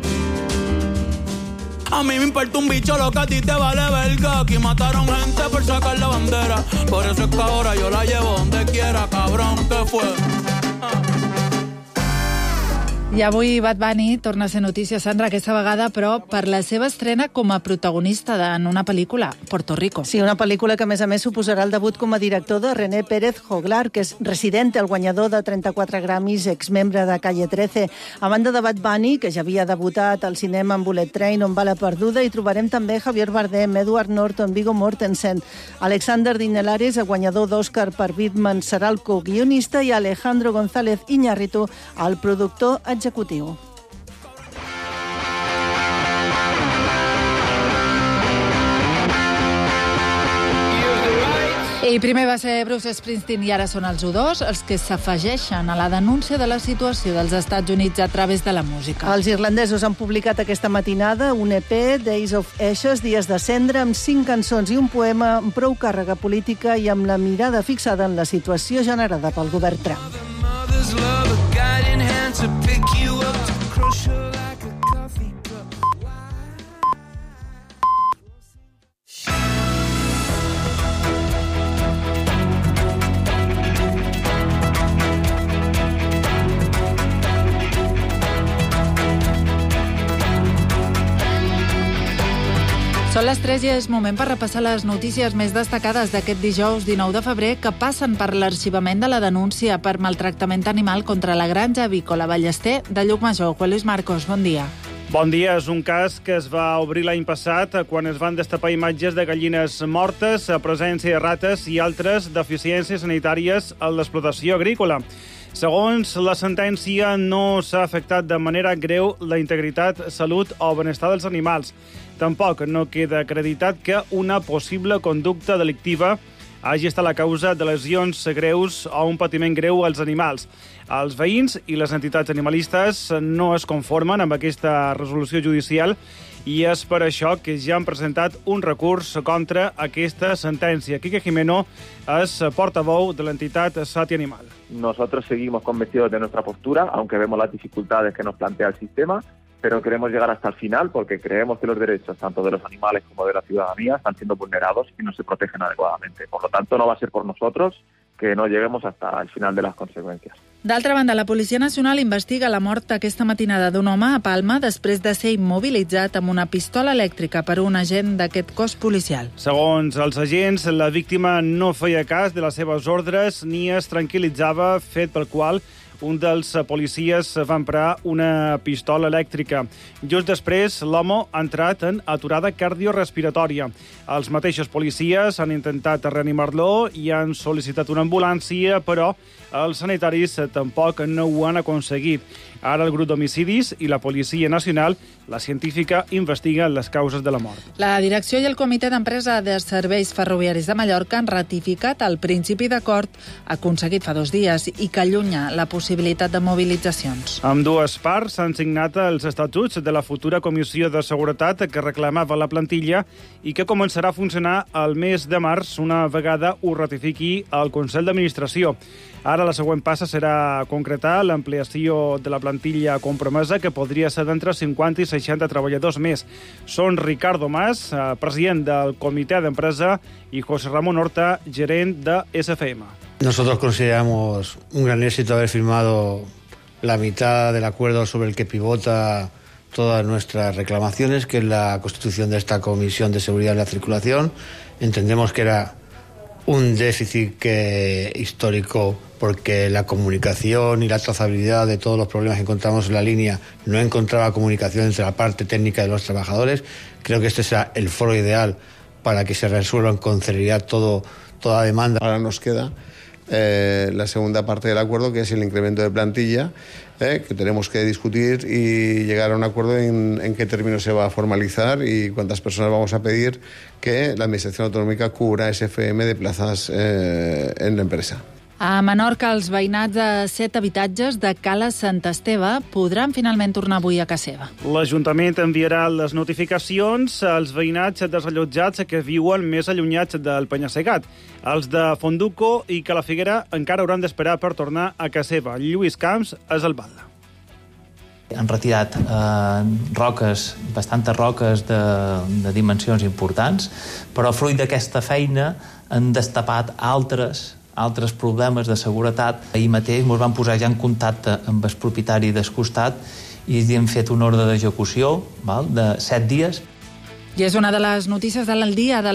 A mí me importa un bicho lo que a ti te vale verga. Aquí mataron gente por sacar la bandera. Por eso es que ahora yo la llevo donde quiera, cabrón, ¿qué fue? I avui Bad Bunny torna a ser notícia, Sandra, aquesta vegada, però per la seva estrena com a protagonista en una pel·lícula, Puerto Rico. Sí, una pel·lícula que, a més, suposarà el debut com a director de René Pérez Joglar, que és resident, el guanyador de 34 Grammys, exmembre de Calle 13. A banda de Bad Bunny, que ja havia debutat al cinema amb Bullet Train, On Bala Perduda, hi trobarem també Javier Bardem, Edward Norton, Viggo Mortensen, Alexander Dinelares, el guanyador d'Oscar per Birdman, serà el co-guionista, i Alejandro González Iñárritu, el productor executiu. I primer va ser Bruce Springsteen i ara són els U2 els que s'afegeixen a la denúncia de la situació dels Estats Units a través de la música. Els irlandesos han publicat aquesta matinada un EP, Days of Ashes, Dies de Cendra, amb 5 cançons i un poema amb prou càrrega política i amb la mirada fixada en la situació generada pel govern Trump. Són les 3 i és moment per repassar les notícies més destacades d'aquest dijous 19 de febrer que passen per l'arxivament de la denúncia per maltractament animal contra la granja avícola Ballester de Llucmajor. Juan Luis Marcos, bon dia. Bon dia. És un cas que es va obrir l'any passat quan es van destapar imatges de gallines mortes, presència de rates i altres deficiències sanitàries a l'explotació agrícola. Segons la sentència, no s'ha afectat de manera greu la integritat, salut o benestar dels animals. Tampoc no queda acreditat que una possible conducta delictiva hagi estat la causa de lesions greus o un patiment greu als animals. Els veïns i les entitats animalistes no es conformen amb aquesta resolució judicial i és per això que ja han presentat un recurs contra aquesta sentència. Quique Jimeno és portavoz de l'entitat Sati Animal. Nosotros seguimos convencidos de nuestra postura, aunque vemos las dificultades que nos plantea el sistema, pero queremos llegar hasta el final porque creemos que los derechos tanto de los animales como de la ciudadanía están siendo vulnerados y no se protegen adecuadamente. Por lo tanto, no va a ser por nosotros que no lleguemos hasta el final de las consecuencias. D'altra banda, la Policia Nacional investiga la mort aquesta matinada d'un home a Palma després de ser immobilitzat amb una pistola elèctrica per un agent d'aquest cos policial. Segons els agents, la víctima no feia cas de les seves ordres ni es tranquil·litzava, fet pel qual un dels policies va emprar una pistola elèctrica. Just després, l'home ha entrat en aturada cardiorespiratòria. Els mateixos policies han intentat reanimar-lo i han sol·licitat una ambulància, però els sanitaris tampoc no ho han aconseguit. Ara el grup d'homicidis i la Policia Nacional, la científica, investiguen les causes de la mort. La direcció i el Comitè d'Empresa de Serveis Ferroviaris de Mallorca han ratificat el principi d'acord aconseguit fa 2 dies i que allunya la possibilitat de mobilitzacions. Ambdues parts han signat els estatuts de la futura Comissió de Seguretat que reclamava la plantilla i que començarà a funcionar el mes de març una vegada ho ratifiqui el Consell d'Administració. Ara la següent passa serà concretar l'ampliació de la plantilla compromesa, que podria ser d'entre 50 i 60 treballadors més. Són Ricardo Mas, president del Comitè d'Empresa, i José Ramón Horta, gerent de SFM. Nosotros consideramos un gran éxito haber firmado la mitad del acuerdo sobre el que pivota todas nuestras reclamaciones, que es la constitución de esta Comisión de Seguridad de la Circulación. Entendemos que era un déficit histórico, porque la comunicación y la trazabilidad de todos los problemas que encontramos en la línea no encontraba comunicación entre la parte técnica de los trabajadores. Creo que este será el foro ideal para que se resuelvan con celeridad toda demanda. Ahora nos queda la segunda parte del acuerdo, que es el incremento de plantilla, que tenemos que discutir y llegar a un acuerdo en qué términos se va a formalizar y cuántas personas vamos a pedir que la Administración Autonòmica cubra ese FM de plazas en la empresa. A Menorca, els veïnats de 7 habitatges de Cala Sant Esteve podran finalment tornar avui a casa seva. L'Ajuntament enviarà les notificacions als veïnats desallotjats que viuen més allunyats del Penya-segat. Els de Fonduco i Calafiguera encara hauran d'esperar per tornar a casa seva. Lluís Camps és el Balda. Han retirat bastantes roques de dimensions importants, però fruit d'aquesta feina han destapat altres problemes de seguretat. Ahir mateix ens vam posar ja en contacte amb el propietari del costat i hem fet una ordre d'execució de 7 dies. I és una de les notícies del dia de